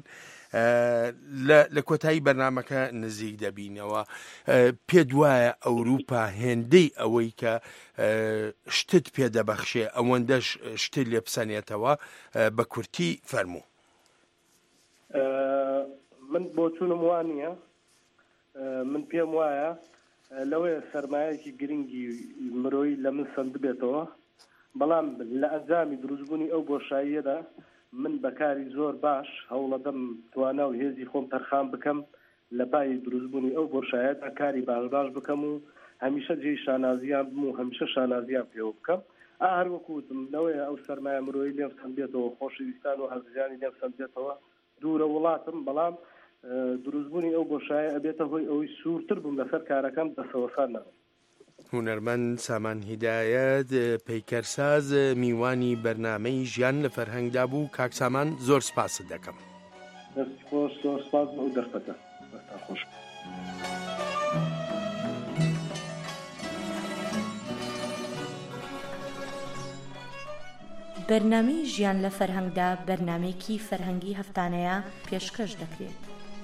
P: لە کۆتایی بەرنامەکە نزیک دەبینەوە پێ وایە ئەوروپا هێندەی ئەوەی کە شتت پێدەبەخشێ ئەوەندەش شتت لێ بسەنێتەوە بە کورتی فەرموو
U: من بۆ چوونم وانە من پێم وایە لەوەیە سەرمایەکی گرنگی مرۆیی لە من سند بێتەوە بەڵام لە ئەنجامی دروستبوونی ئەو بۆشاییەدا من بەکاری زۆر باش هەوڵەدەم توانە و هێزی خۆم تەرخان بکەم لە پای دروستبوونی ئەو بۆشایەتە کاری باش بکەم و هەمیشە جێی شانازیان بم و هەمیشە شانازیان پێوە بکەم هەروەکوتم لەوەیە ئەو سەرمایە مرۆیی لێم سند بێتەوە خۆشەویستان و هەرزیانی لێم سند بێتەوە دوورە وڵاتم بەڵام دروستبوونی ئەو بۆشایە ئەبێتە هۆی ئەوەی سوورتر بووم لەسەر کارەکەم دەسەوەسان نەبم
P: هونەرمەند سامان هیدایەت پەیکەرساز میوانی بەرنامەی ژیان لە فەرهەنگدا بوو کاک سامان زۆر سپاست دەکەم
U: زۆر سپاس بۆ دەرفەتە خۆش
F: بەرنامەی ژیان لە فەرهەنگدا بەرنامەیەکی فەرهەنگی هەفتانەیە پێشکەش دەکرێت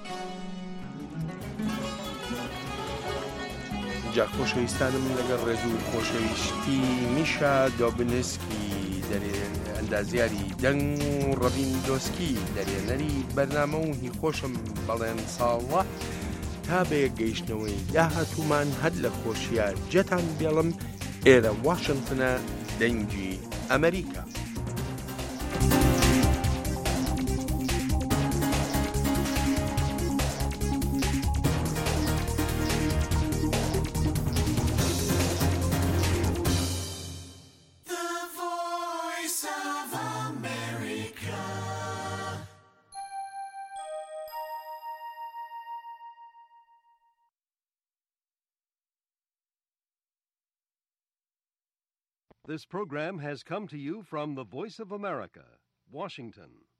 P: جا خۆشەویستانم لەگەڵ ڕێز و خۆشەویستی میشا دۆبنسکی ئەندازیاری دەنگ و ڕەبین دۆسکی دەرێنەری بەرنامە و هی خۆشم بەڵێن ساڵە تا بە گەیشتنەوەی داهاتوومان هەر لە خۆشیە جەتان بێڵم ئێرە واشنگتنە دەنگی
G: ئەمریکا.
V: This program has come to you from the Voice of America, Washington.